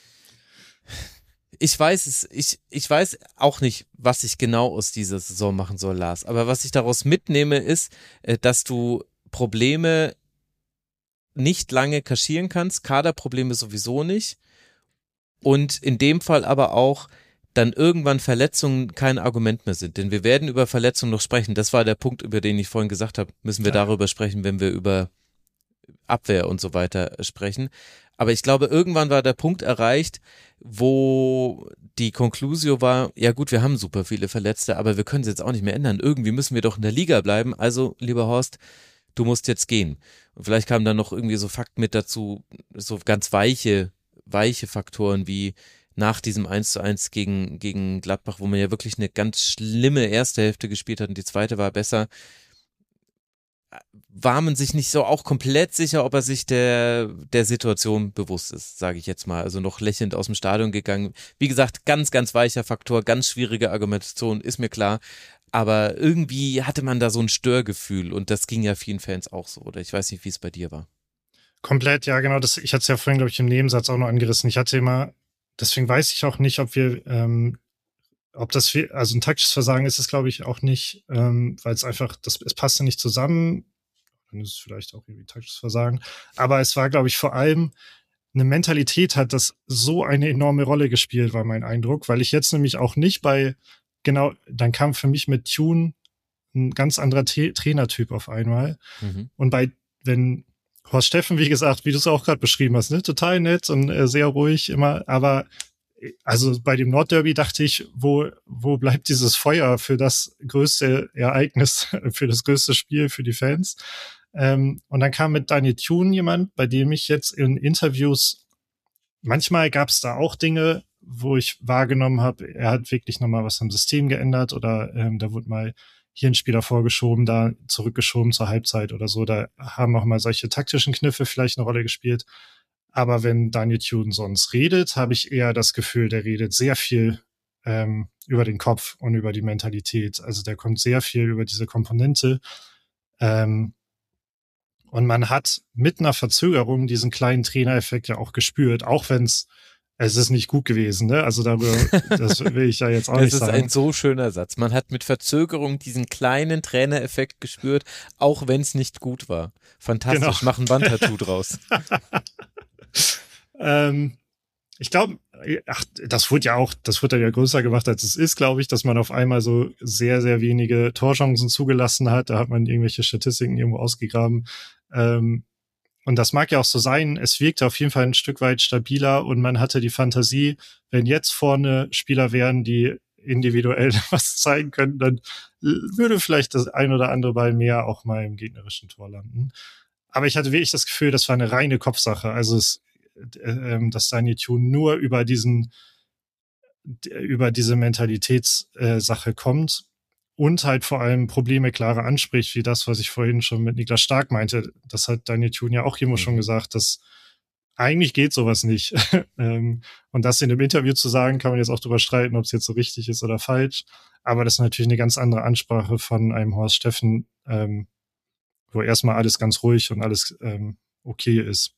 Ich weiß es, ich, ich weiß auch nicht, was ich genau aus dieser Saison machen soll, Lars. Aber was ich daraus mitnehme, ist, dass du Probleme nicht lange kaschieren kannst, Kaderprobleme sowieso nicht. Und in dem Fall aber auch dann irgendwann Verletzungen kein Argument mehr sind. Denn wir werden über Verletzungen noch sprechen. Das war der Punkt, über den ich vorhin gesagt habe, müssen wir ja. darüber sprechen, wenn wir über Abwehr und so weiter sprechen. Aber ich glaube, irgendwann war der Punkt erreicht, wo die Conclusio war, ja gut, wir haben super viele Verletzte, aber wir können es jetzt auch nicht mehr ändern. Irgendwie müssen wir doch in der Liga bleiben. Also, lieber Horst, du musst jetzt gehen. Und vielleicht kamen dann noch irgendwie so Fakten mit dazu, so ganz weiche weiche Faktoren wie nach diesem eins zu eins gegen, gegen Gladbach, wo man ja wirklich eine ganz schlimme erste Hälfte gespielt hat und die zweite war besser, war man sich nicht so auch komplett sicher, ob er sich der, der Situation bewusst ist, sage ich jetzt mal. Also noch lächelnd aus dem Stadion gegangen. Wie gesagt, ganz, ganz weicher Faktor, ganz schwierige Argumentation, ist mir klar. Aber irgendwie hatte man da so ein Störgefühl und das ging ja vielen Fans auch so. Oder ich weiß nicht, wie es bei dir war. Komplett, ja, genau. Das, ich hatte es ja vorhin, glaube ich, im Nebensatz auch noch angerissen. Ich hatte immer, deswegen weiß ich auch nicht, ob wir, ähm, ob das, also ein taktisches Versagen ist es, glaube ich, auch nicht, ähm, weil es einfach, das, es passte nicht zusammen. Dann ist es vielleicht auch irgendwie taktisches Versagen. Aber es war, glaube ich, vor allem eine Mentalität hat das so eine enorme Rolle gespielt, war mein Eindruck, weil ich jetzt nämlich auch nicht bei, genau, dann kam für mich mit Tune ein ganz anderer T- Trainertyp auf einmal. Mhm. Und bei, wenn Horst Steffen, wie gesagt, wie du es auch gerade beschrieben hast, ne, total nett und äh, sehr ruhig immer, aber also bei dem Nordderby dachte ich, wo wo bleibt dieses Feuer für das größte Ereignis, für das größte Spiel für die Fans? Ähm, und dann kam mit Daniel Thune jemand, bei dem ich jetzt in Interviews, manchmal gab es da auch Dinge, wo ich wahrgenommen habe, er hat wirklich nochmal was am System geändert oder ähm, da wurde mal hier ein Spieler vorgeschoben, da zurückgeschoben zur Halbzeit oder so. Da haben auch mal solche taktischen Kniffe vielleicht eine Rolle gespielt. Aber wenn Daniel Thune sonst redet, habe ich eher das Gefühl, der redet sehr viel ähm, über den Kopf und über die Mentalität. Also der kommt sehr viel über diese Komponente. Ähm, und man hat mit einer Verzögerung diesen kleinen Trainereffekt ja auch gespürt, auch wenn es Es ist nicht gut gewesen, ne? Also darüber, das will ich ja jetzt auch das nicht sagen. Das ist ein so schöner Satz. Man hat mit Verzögerung diesen kleinen Trainereffekt gespürt, auch wenn es nicht gut war. Fantastisch, genau. Mach ein Wandtattoo draus. ähm, ich glaube, ach, das wurde ja auch, das wurde ja größer gemacht, als es ist, glaube ich, dass man auf einmal so sehr, sehr wenige Torchancen zugelassen hat. Da hat man irgendwelche Statistiken irgendwo ausgegraben. Ähm, und das mag ja auch so sein, es wirkte auf jeden Fall ein Stück weit stabiler und man hatte die Fantasie, wenn jetzt vorne Spieler wären, die individuell was zeigen könnten, dann würde vielleicht das ein oder andere Ball mehr auch mal im gegnerischen Tor landen. Aber ich hatte wirklich das Gefühl, das war eine reine Kopfsache. Also es, äh, dass Daniel Thune nur über diesen, über diese Mentalitätssache äh, kommt und halt vor allem Probleme klarer anspricht, wie das, was ich vorhin schon mit Niklas Stark meinte. Das hat Daniel Thune ja auch immer mhm. schon gesagt, dass eigentlich geht sowas nicht. Und das in einem Interview zu sagen, kann man jetzt auch drüber streiten, ob es jetzt so richtig ist oder falsch. Aber das ist natürlich eine ganz andere Ansprache von einem Horst Steffen, ähm, wo erstmal alles ganz ruhig und alles ähm, okay ist.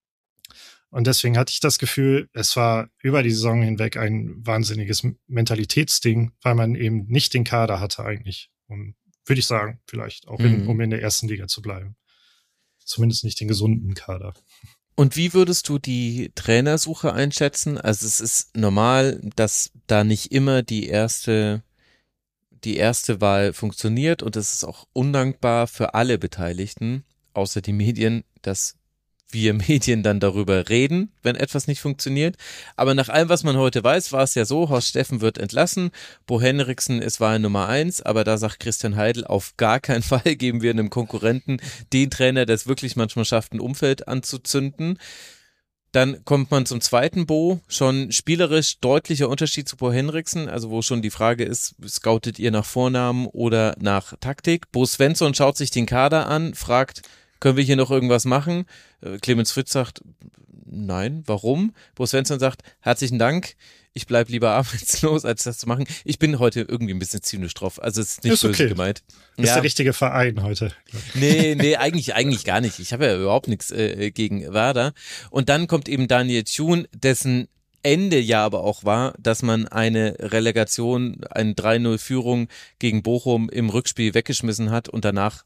Und deswegen hatte ich das Gefühl, es war über die Saison hinweg ein wahnsinniges Mentalitätsding, weil man eben nicht den Kader hatte eigentlich. Um, würde ich sagen, vielleicht auch, in, mhm. um in der ersten Liga zu bleiben. Zumindest nicht den gesunden Kader. Und wie würdest du die Trainersuche einschätzen? Also es ist normal, dass da nicht immer die erste, die erste Wahl funktioniert und es ist auch undankbar für alle Beteiligten, außer die Medien, dass wir Medien dann darüber reden, wenn etwas nicht funktioniert. Aber nach allem, was man heute weiß, war es ja so, Horst Steffen wird entlassen, Bo Henriksen ist Wahl Nummer eins, aber da sagt Christian Heidel, auf gar keinen Fall geben wir einem Konkurrenten den Trainer, der es wirklich manchmal schafft, ein Umfeld anzuzünden. Dann kommt man zum zweiten Bo, schon spielerisch deutlicher Unterschied zu Bo Henriksen, also wo schon die Frage ist, scoutet ihr nach Vornamen oder nach Taktik? Bo Svensson schaut sich den Kader an, fragt, können wir hier noch irgendwas machen? Clemens Fritz sagt, nein, warum? Bo Svensson sagt, herzlichen Dank, ich bleib lieber arbeitslos, als das zu machen. Ich bin heute irgendwie ein bisschen zynisch drauf, also es ist nicht ist böse okay. gemeint. Ist ja. der richtige Verein heute. Nee, nee, eigentlich, eigentlich gar nicht. Ich habe ja überhaupt nichts äh, gegen Werder. Und dann kommt eben Daniel Thune, dessen Ende ja aber auch war, dass man eine Relegation, eine drei null Führung gegen Bochum im Rückspiel weggeschmissen hat und danach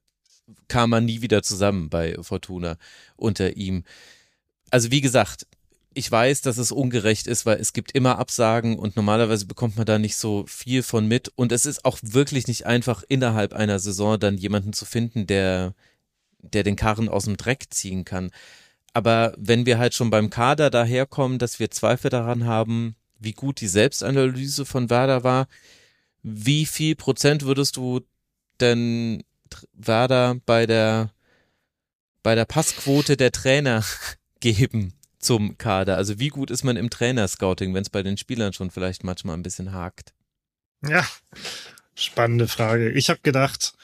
kam man nie wieder zusammen bei Fortuna unter ihm. Also wie gesagt, ich weiß, dass es ungerecht ist, weil es gibt immer Absagen und normalerweise bekommt man da nicht so viel von mit und es ist auch wirklich nicht einfach, innerhalb einer Saison dann jemanden zu finden, der, der den Karren aus dem Dreck ziehen kann. Aber wenn wir halt schon beim Kader daherkommen, dass wir Zweifel daran haben, wie gut die Selbstanalyse von Werder war, wie viel Prozent würdest du denn Werder bei der bei der Passquote der Trainer geben zum Kader? Also wie gut ist man im Trainerscouting, wenn es bei den Spielern schon vielleicht manchmal ein bisschen hakt? Ja, spannende Frage. Ich habe gedacht,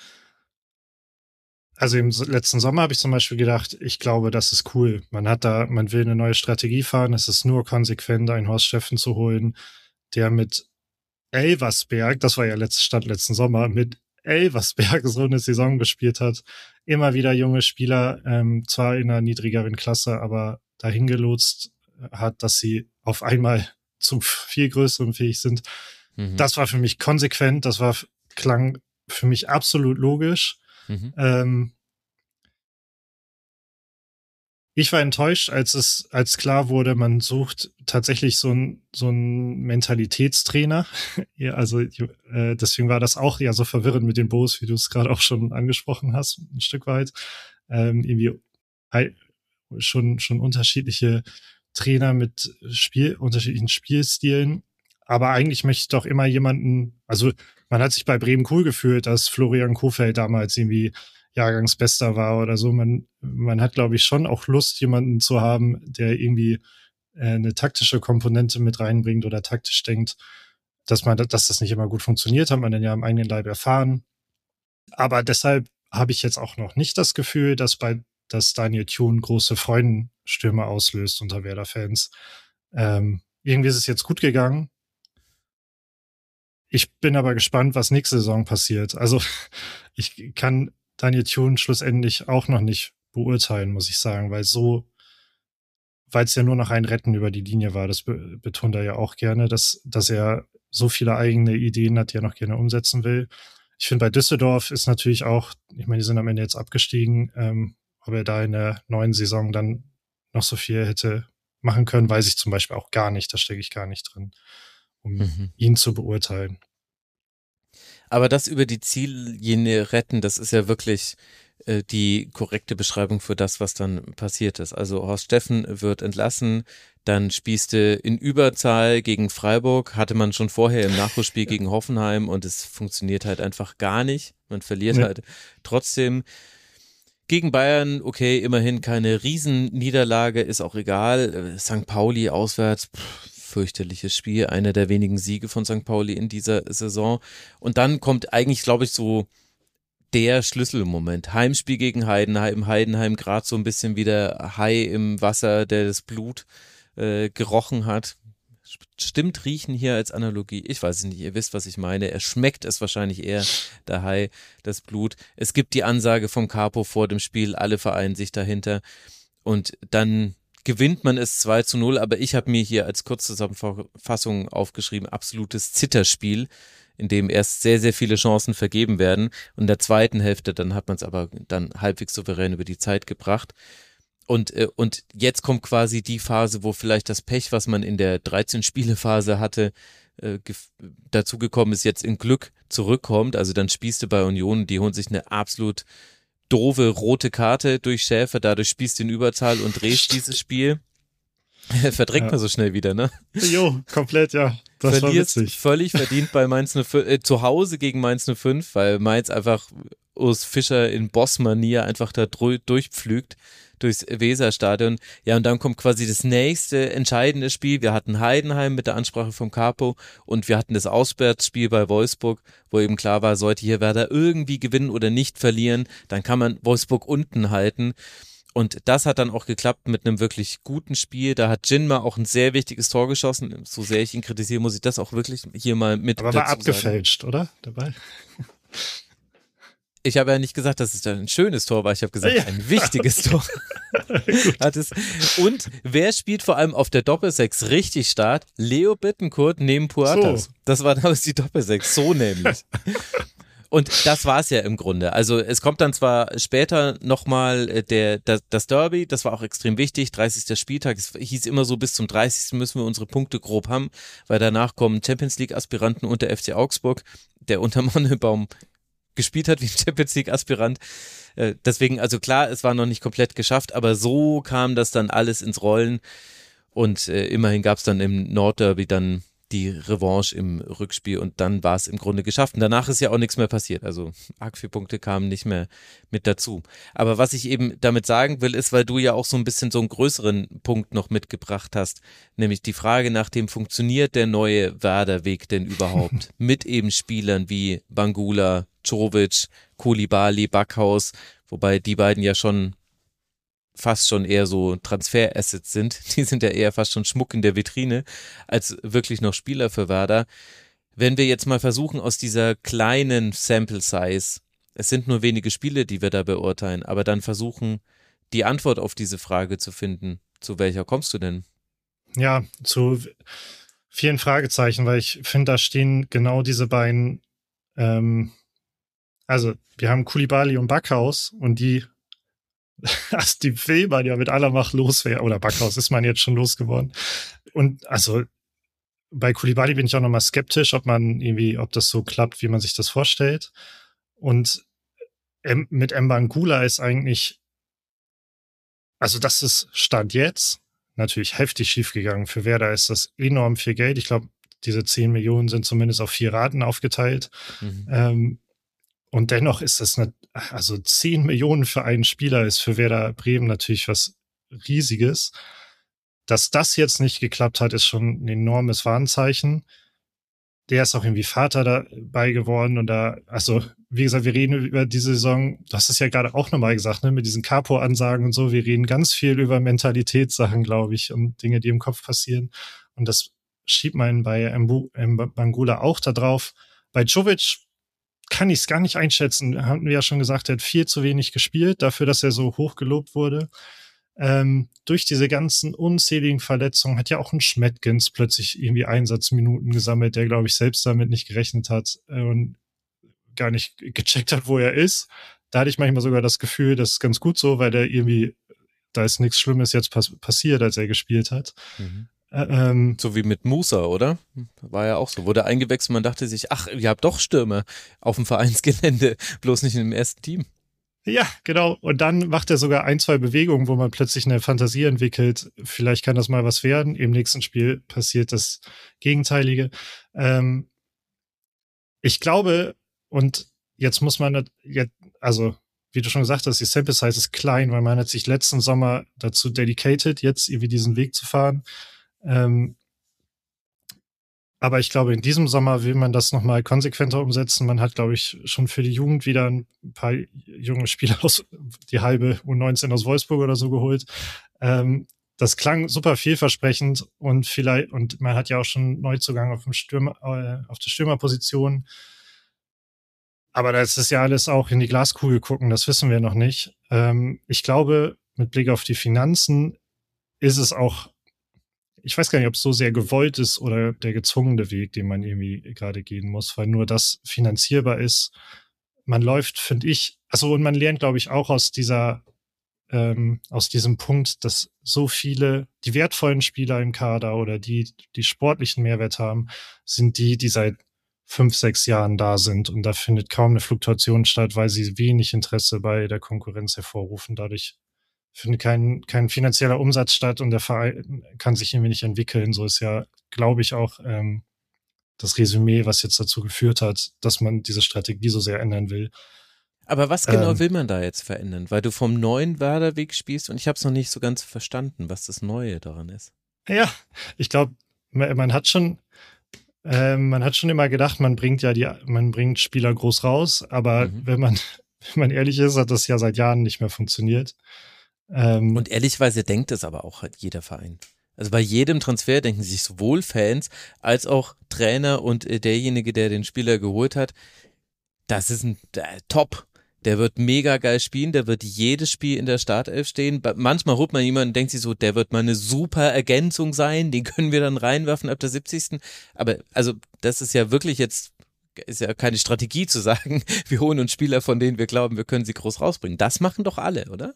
also im letzten Sommer habe ich zum Beispiel gedacht, ich glaube, das ist cool. Man hat da, man will eine neue Strategie fahren. Es ist nur konsequent, einen Horst Steffen zu holen, der mit Elversberg, das war ja letzt, Stand letzten Sommer, mit Elversberg so eine Saison gespielt hat. Immer wieder junge Spieler, ähm, zwar in einer niedrigeren Klasse, aber dahin gelotst hat, dass sie auf einmal zu viel größerem fähig sind. Mhm. Das war für mich konsequent, das war klang für mich absolut logisch. Mhm. Ähm, ich war enttäuscht, als es, als klar wurde, man sucht tatsächlich so ein so ein Mentalitätstrainer. Ja, also äh, deswegen war das auch ja so verwirrend mit den Bos, wie du es gerade auch schon angesprochen hast, ein Stück weit. Ähm, irgendwie schon schon unterschiedliche Trainer mit Spiel unterschiedlichen Spielstilen. Aber eigentlich möchte ich doch immer jemanden, also man hat sich bei Bremen cool gefühlt, dass Florian Kohfeldt damals irgendwie Jahrgangsbester war oder so. Man, man hat, glaube ich, schon auch Lust, jemanden zu haben, der irgendwie äh, eine taktische Komponente mit reinbringt oder taktisch denkt, dass man, dass das nicht immer gut funktioniert, hat man dann ja am eigenen Leib erfahren. Aber deshalb habe ich jetzt auch noch nicht das Gefühl, dass bei, dass Daniel Thune große Freudenstürme auslöst unter Werder-Fans. Ähm, irgendwie ist es jetzt gut gegangen. Ich bin aber gespannt, was nächste Saison passiert. Also ich kann Daniel Thune schlussendlich auch noch nicht beurteilen, muss ich sagen, weil so, weil es ja nur noch ein Retten über die Linie war, das be- betont er ja auch gerne, dass, dass er so viele eigene Ideen hat, die er noch gerne umsetzen will. Ich finde, bei Düsseldorf ist natürlich auch, ich meine, die sind am Ende jetzt abgestiegen, ähm, ob er da in der neuen Saison dann noch so viel hätte machen können, weiß ich zum Beispiel auch gar nicht, da stecke ich gar nicht drin, um mhm. ihn zu beurteilen. Aber das über die Ziellinie retten, das ist ja wirklich äh, die korrekte Beschreibung für das, was dann passiert ist. Also Horst Steffen wird entlassen, dann spielte in Überzahl gegen Freiburg, hatte man schon vorher im Nachholspiel ja. gegen Hoffenheim und es funktioniert halt einfach gar nicht. Man verliert nee. halt trotzdem. Gegen Bayern, okay, immerhin keine Riesenniederlage, ist auch egal. Sankt Pauli auswärts, pff, fürchterliches Spiel, einer der wenigen Siege von Sankt Pauli in dieser Saison. Und dann kommt eigentlich, glaube ich, so der Schlüsselmoment. Heimspiel gegen Heidenheim, Heidenheim gerade so ein bisschen wie der Hai im Wasser, der das Blut äh, gerochen hat. Stimmt Riechen hier als Analogie? Ich weiß es nicht, ihr wisst, was ich meine. Er schmeckt es wahrscheinlich eher, der Hai, das Blut. Es gibt die Ansage vom Capo vor dem Spiel, alle vereinen sich dahinter und dann gewinnt man es zwei zu null, aber ich habe mir hier als Kurzzusammenfassung aufgeschrieben, absolutes Zitterspiel, in dem erst sehr, sehr viele Chancen vergeben werden und in der zweiten Hälfte, dann hat man es aber dann halbwegs souverän über die Zeit gebracht. Und, äh, und jetzt kommt quasi die Phase, wo vielleicht das Pech, was man in der dreizehn-Spiele-Phase hatte, äh, dazugekommen ist, jetzt in Glück zurückkommt. Also dann spielst du bei Union, die holen sich eine absolut doofe rote Karte durch Schäfer, dadurch spielst du in Überzahl und drehst dieses Spiel. Verdrängt ja. man so schnell wieder, ne? Jo, komplett, ja. Das Verlierst war witzig. Völlig verdient bei Mainz null fünf, äh, zu Hause gegen Mainz null fünf, weil Mainz einfach Urs Fischer in Boss-Manier einfach da dr- durchpflügt durchs Weserstadion. Ja, und dann kommt quasi das nächste entscheidende Spiel. Wir hatten Heidenheim mit der Ansprache vom Capo und wir hatten das Auswärtsspiel bei Wolfsburg, wo eben klar war, sollte hier Werder irgendwie gewinnen oder nicht verlieren, dann kann man Wolfsburg unten halten. Und das hat dann auch geklappt mit einem wirklich guten Spiel. Da hat Jinma auch ein sehr wichtiges Tor geschossen. So sehr ich ihn kritisiere, muss ich das auch wirklich hier mal mit Aber war abgefälscht, sagen. Oder? Dabei. Ich habe ja nicht gesagt, dass es ein schönes Tor war. Ich habe gesagt, ja. ein wichtiges Tor. Hat es. Und wer spielt vor allem auf der Doppelsechs richtig stark? Leo Bittencourt neben Puertas. So. Das war damals die Doppelsechs. So nämlich. Und das war es ja im Grunde. Also es kommt dann zwar später nochmal der, das, das Derby, das war auch extrem wichtig, dreißigster Spieltag, es hieß immer so, bis zum dreißigsten müssen wir unsere Punkte grob haben, weil danach kommen Champions League Aspiranten und der F C Augsburg, der unter Mannebaum gespielt hat wie ein Champions League Aspirant. Deswegen, also klar, es war noch nicht komplett geschafft, aber so kam das dann alles ins Rollen und äh, immerhin gab es dann im Nordderby dann die Revanche im Rückspiel und dann war es im Grunde geschafft. Und danach ist ja auch nichts mehr passiert. Also arg viele Punkte kamen nicht mehr mit dazu. Aber was ich eben damit sagen will, ist, weil du ja auch so ein bisschen so einen größeren Punkt noch mitgebracht hast, nämlich die Frage nach dem, funktioniert der neue Werder-Weg denn überhaupt? Mit eben Spielern wie Bangula, Čović, Koulibaly, Backhaus, wobei die beiden ja schon fast schon eher so Transferassets sind, die sind ja eher fast schon Schmuck in der Vitrine, als wirklich noch Spieler für Werder. Wenn wir jetzt mal versuchen, aus dieser kleinen Sample Size, es sind nur wenige Spiele, die wir da beurteilen, aber dann versuchen, die Antwort auf diese Frage zu finden, zu welcher kommst du denn? Ja, zu vielen Fragezeichen, weil ich finde, da stehen genau diese beiden, ähm, also wir haben Koulibaly und Backhaus und die also die will man ja mit aller Macht loswerden. Oder Backhaus ist man jetzt schon losgeworden. Und also bei Koulibaly bin ich auch nochmal skeptisch, ob man irgendwie, ob das so klappt, wie man sich das vorstellt. Und ähm, mit Mbangula ist eigentlich, also das ist Stand jetzt natürlich heftig schiefgegangen. Für Werder ist das enorm viel Geld. Ich glaube, diese zehn Millionen sind zumindest auf vier Raten aufgeteilt. Mhm. Ähm, Und dennoch ist das, eine, also zehn Millionen für einen Spieler ist für Werder Bremen natürlich was Riesiges. Dass das jetzt nicht geklappt hat, ist schon ein enormes Warnzeichen. Der ist auch irgendwie Vater dabei geworden und da, also wie gesagt, wir reden über diese Saison, du hast es ja gerade auch nochmal gesagt, ne, mit diesen Capo-Ansagen und so, wir reden ganz viel über Mentalitätssachen, glaube ich, und Dinge, die im Kopf passieren. Und das schiebt man bei Mbangula auch da drauf. Bei Čović kann ich es gar nicht einschätzen. Hatten wir ja schon gesagt, er hat viel zu wenig gespielt, dafür, dass er so hoch gelobt wurde. Ähm, durch diese ganzen unzähligen Verletzungen hat ja auch ein Schmettgens plötzlich irgendwie Einsatzminuten gesammelt, der, glaube ich, selbst damit nicht gerechnet hat äh, und gar nicht gecheckt hat, wo er ist. Da hatte ich manchmal sogar das Gefühl, das ist ganz gut so, weil der irgendwie, da ist nichts Schlimmes jetzt pass- passiert, als er gespielt hat. Mhm. Ähm, so wie mit Musa, oder? War ja auch so. Wurde eingewechselt, man dachte sich, ach, ihr habt doch Stürmer auf dem Vereinsgelände, bloß nicht im ersten Team. Ja, genau. Und dann macht er sogar ein, zwei Bewegungen, wo man plötzlich eine Fantasie entwickelt. Vielleicht kann das mal was werden. Im nächsten Spiel passiert das Gegenteilige. Ähm, ich glaube, und jetzt muss man, jetzt, also wie du schon gesagt hast, die Sample Size ist klein, weil man hat sich letzten Sommer dazu dedicated, jetzt irgendwie diesen Weg zu fahren. Ähm, Aber ich glaube, in diesem Sommer will man das nochmal konsequenter umsetzen. Man hat, glaube ich, schon für die Jugend wieder ein paar junge Spieler aus, die halbe U neunzehn aus Wolfsburg oder so geholt. Ähm, das klang super vielversprechend und vielleicht, und man hat ja auch schon Neuzugang auf dem Stürmer, äh, auf der Stürmerposition. Aber das ist ja alles auch in die Glaskugel gucken, das wissen wir noch nicht. Ähm, ich glaube, mit Blick auf die Finanzen ist es auch, ich weiß gar nicht, ob es so sehr gewollt ist oder der gezwungene Weg, den man irgendwie gerade gehen muss, weil nur das finanzierbar ist. Man läuft, finde ich, also und man lernt, glaube ich, auch aus dieser, ähm, aus diesem Punkt, dass so viele, die wertvollen Spieler im Kader oder die, die sportlichen Mehrwert haben, sind die, die seit fünf, sechs Jahren da sind. Und da findet kaum eine Fluktuation statt, weil sie wenig Interesse bei der Konkurrenz hervorrufen. Dadurch findet kein, kein finanzieller Umsatz statt und der Verein kann sich irgendwie nicht entwickeln. So ist ja, glaube ich, auch ähm, das Resümee, was jetzt dazu geführt hat, dass man diese Strategie so sehr ändern will. Aber was genau Ähm, will man da jetzt verändern? Weil du vom neuen Werder-Weg spielst und ich habe es noch nicht so ganz verstanden, was das Neue daran ist. Ja, ich glaube, man, man hat schon, äh, man hat schon immer gedacht, man bringt ja die, man bringt Spieler groß raus, aber Mhm. wenn man, wenn man ehrlich ist, hat das ja seit Jahren nicht mehr funktioniert. Ähm, Und ehrlichweise denkt es aber auch halt jeder Verein. Also bei jedem Transfer denken sich sowohl Fans als auch Trainer und äh, derjenige, der den Spieler geholt hat, das ist ein äh, Top. Der wird mega geil spielen, der wird jedes Spiel in der Startelf stehen. Ba- Manchmal holt man jemanden und denkt sich so, der wird mal eine super Ergänzung sein, den können wir dann reinwerfen ab der siebzigsten. Aber also das ist ja wirklich jetzt, ist ja keine Strategie zu sagen, wir holen uns Spieler, von denen wir glauben, wir können sie groß rausbringen. Das machen doch alle, oder?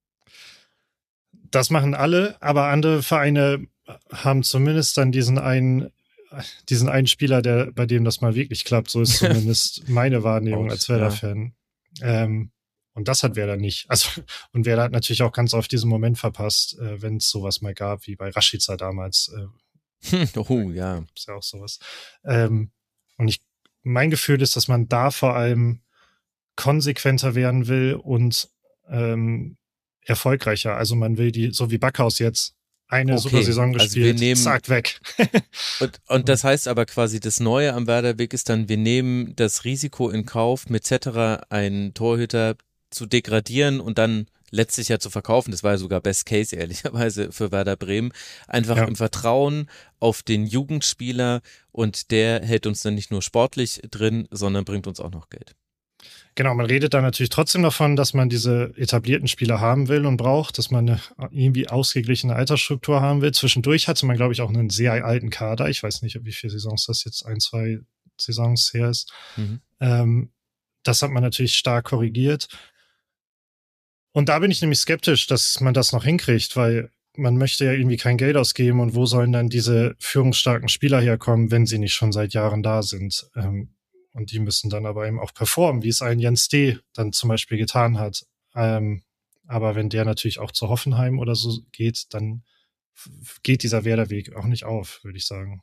Das machen alle, aber andere Vereine haben zumindest dann diesen einen, diesen einen Spieler, der, bei dem das mal wirklich klappt. So ist zumindest meine Wahrnehmung Out, als Werder-Fan. Ähm, und das hat Werder nicht. Also, und Werder hat natürlich auch ganz oft diesen Moment verpasst, äh, wenn es sowas mal gab, wie bei Rashica damals. Äh, Oh ja. ist ja auch sowas. Ähm, und ich, mein Gefühl ist, dass man da vor allem konsequenter werden will und ähm, erfolgreicher. Also man will die, so wie Backhaus jetzt, eine Okay, super Saison also wir gespielt, nehmen- zack, weg. Und, und das heißt aber quasi, das Neue am Werderweg ist dann, wir nehmen das Risiko in Kauf, mit Cetera einen Torhüter zu degradieren und dann letztlich ja zu verkaufen. Das war ja sogar Best Case, ehrlicherweise, für Werder Bremen. Einfach Ja. im Vertrauen auf den Jugendspieler und der hält uns dann nicht nur sportlich drin, sondern bringt uns auch noch Geld. Genau, man redet da natürlich trotzdem davon, dass man diese etablierten Spieler haben will und braucht, dass man eine irgendwie ausgeglichene Altersstruktur haben will. Zwischendurch hatte man, glaube ich, auch einen sehr alten Kader. Ich weiß nicht, wie viele Saisons das jetzt, ein, zwei Saisons her ist. Mhm. Ähm, das hat man natürlich stark korrigiert. Und da bin ich nämlich skeptisch, dass man das noch hinkriegt, weil man möchte ja irgendwie kein Geld ausgeben und wo sollen dann diese führungsstarken Spieler herkommen, wenn sie nicht schon seit Jahren da sind. Ähm, und die müssen dann aber eben auch performen, wie es ein Jens D. dann zum Beispiel getan hat. Ähm, aber wenn der natürlich auch zu Hoffenheim oder so geht, dann f- geht dieser Werderweg auch nicht auf, würde ich sagen.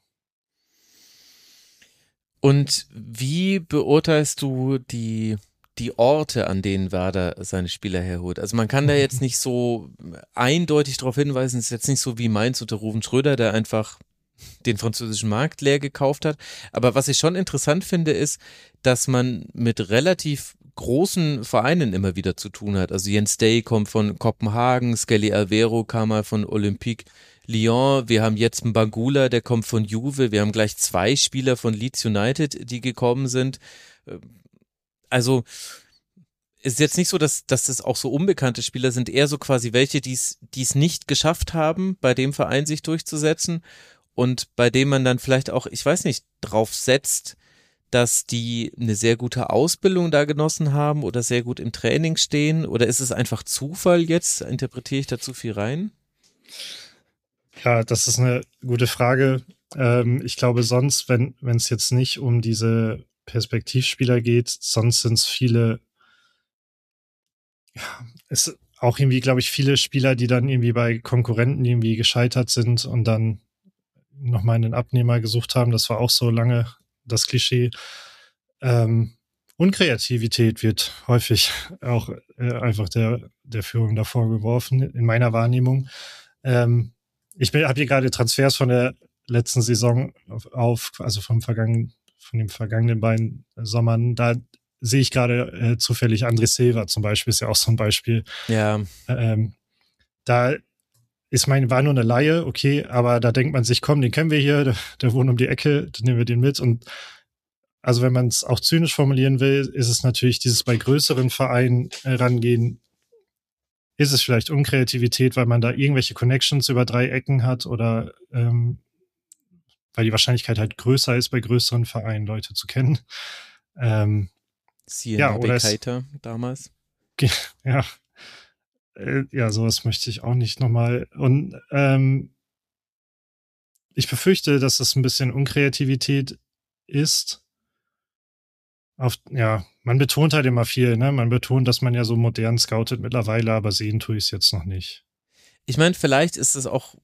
Und wie beurteilst du die, die Orte, an denen Werder seine Spieler herholt? Also man kann da jetzt nicht so eindeutig darauf hinweisen, es ist jetzt nicht so wie Mainz unter Ruven Schröder, der einfach den französischen Markt leer gekauft hat. Aber was ich schon interessant finde, ist, dass man mit relativ großen Vereinen immer wieder zu tun hat. Also Jens Day kommt von Kopenhagen, Skelly Alvero kam mal von Olympique Lyon, wir haben jetzt einen Bangula, der kommt von Juve, wir haben gleich zwei Spieler von Leeds United, die gekommen sind. Also ist jetzt nicht so, dass, dass das auch so unbekannte Spieler sind, eher so quasi welche, die es die es nicht geschafft haben, bei dem Verein sich durchzusetzen und bei dem man dann vielleicht auch, ich weiß nicht, drauf setzt, dass die eine sehr gute Ausbildung da genossen haben oder sehr gut im Training stehen? Oder ist es einfach Zufall jetzt? Interpretiere ich da zu viel rein? Ja, das ist eine gute Frage. Ähm, ich glaube sonst, wenn wenn es jetzt nicht um diese Perspektivspieler geht, sonst sind es viele ja, es auch irgendwie, glaube ich, viele Spieler, die dann irgendwie bei Konkurrenten irgendwie gescheitert sind und dann nochmal einen Abnehmer gesucht haben. Das war auch so lange das Klischee. Ähm, Unkreativität wird häufig auch äh, einfach der, der Führung davor geworfen, in meiner Wahrnehmung. Ähm, ich habe hier gerade Transfers von der letzten Saison auf, auf also vom vergangenen, von den vergangenen beiden Sommern. Da sehe ich gerade äh, zufällig André Silva zum Beispiel, ist ja auch so ein Beispiel. Ja. Ähm, da ist mein, war nur eine Laie, okay, aber da denkt man sich, komm, den kennen wir hier, der, der wohnt um die Ecke, dann nehmen wir den mit. Und also wenn man es auch zynisch formulieren will, ist es natürlich dieses bei größeren Vereinen äh, rangehen, ist es vielleicht Unkreativität, weil man da irgendwelche Connections über drei Ecken hat oder ähm, weil die Wahrscheinlichkeit halt größer ist, bei größeren Vereinen Leute zu kennen. Ähm, Siehe ja, Nabi oder es, Keita damals. Ja, äh, ja, sowas möchte ich auch nicht nochmal. Und ähm, ich befürchte, dass das ein bisschen Unkreativität ist. Auf, ja, man betont halt immer viel, ne? Man betont, dass man ja so modern scoutet mittlerweile, aber sehen tue ich es jetzt noch nicht. Ich meine, vielleicht ist es auch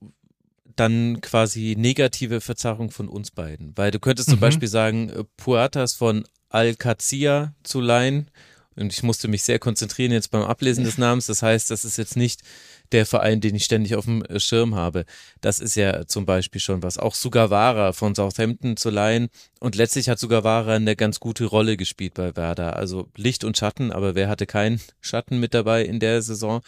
dann quasi negative Verzerrung von uns beiden, weil du könntest zum Mhm. Beispiel sagen, Puertas von Al-Qadsiya zu leihen, und ich musste mich sehr konzentrieren jetzt beim Ablesen des Namens, das heißt, das ist jetzt nicht der Verein, den ich ständig auf dem Schirm habe. Das ist ja zum Beispiel schon was. Auch Sugawara von Southampton zu leihen, und letztlich hat Sugawara eine ganz gute Rolle gespielt bei Werder, also Licht und Schatten, aber wer hatte keinen Schatten mit dabei in der Saison?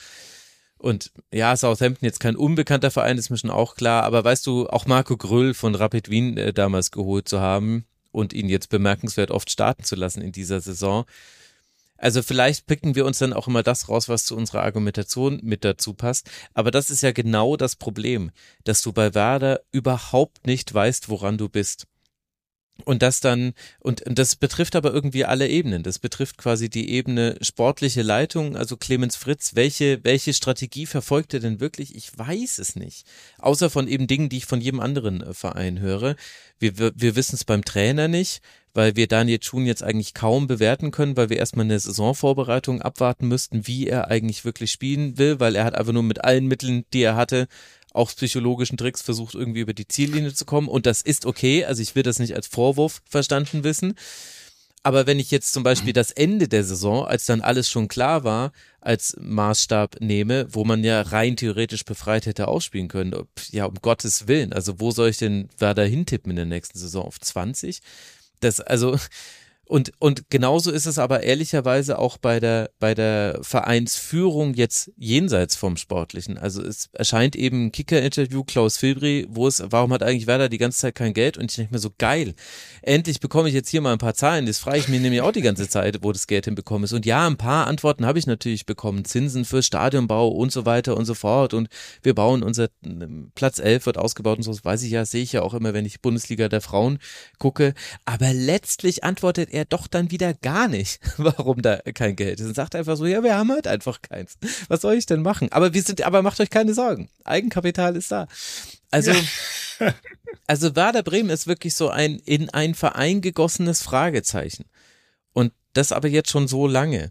Und ja, Southampton jetzt kein unbekannter Verein, ist mir schon auch klar, aber weißt du, auch Marco Gröll von Rapid Wien äh, damals geholt zu haben und ihn jetzt bemerkenswert oft starten zu lassen in dieser Saison. Also vielleicht picken wir uns dann auch immer das raus, was zu unserer Argumentation mit dazu passt. Aber das ist ja genau das Problem, dass du bei Werder überhaupt nicht weißt, woran du bist. Und das dann, und, und das betrifft aber irgendwie alle Ebenen. Das betrifft quasi die Ebene sportliche Leitung, also Clemens Fritz. Welche, welche Strategie verfolgt er denn wirklich? Ich weiß es nicht. Außer von eben Dingen, die ich von jedem anderen äh, Verein höre. Wir, wir, wir wissen es beim Trainer nicht, weil wir Daniel Thun jetzt eigentlich kaum bewerten können, weil wir erstmal eine Saisonvorbereitung abwarten müssten, wie er eigentlich wirklich spielen will, weil er hat einfach nur mit allen Mitteln, die er hatte, auch psychologischen Tricks versucht, irgendwie über die Ziellinie zu kommen, und das ist okay, also ich will das nicht als Vorwurf verstanden wissen, aber wenn ich jetzt zum Beispiel das Ende der Saison, als dann alles schon klar war, als Maßstab nehme, wo man ja rein theoretisch befreit hätte ausspielen können, ja, um Gottes Willen, also wo soll ich denn Werder hintippen in der nächsten Saison, auf zwanzig? Das, also, und, und genauso ist es aber ehrlicherweise auch bei der, bei der Vereinsführung jetzt jenseits vom Sportlichen. Also es erscheint eben ein Kicker-Interview, Klaus Filbri, wo es, warum hat eigentlich Werder die ganze Zeit kein Geld? Und ich denke mir so, geil, endlich bekomme ich jetzt hier mal ein paar Zahlen, das frage ich mir nämlich auch die ganze Zeit, wo das Geld hinbekommen ist. Und ja, ein paar Antworten habe ich natürlich bekommen, Zinsen für Stadionbau und so weiter und so fort, und wir bauen unser Platz elf wird ausgebaut und so, das weiß ich ja, sehe ich ja auch immer, wenn ich Bundesliga der Frauen gucke, aber letztlich antwortet er doch dann wieder gar nicht, warum da kein Geld ist, und sagt einfach so, ja, wir haben halt einfach keins. Was soll ich denn machen? Aber wir sind, aber macht euch keine Sorgen. Eigenkapital ist da. Also, ja. Also Werder Bremen ist wirklich so ein in ein Verein gegossenes Fragezeichen. Und das aber jetzt schon so lange.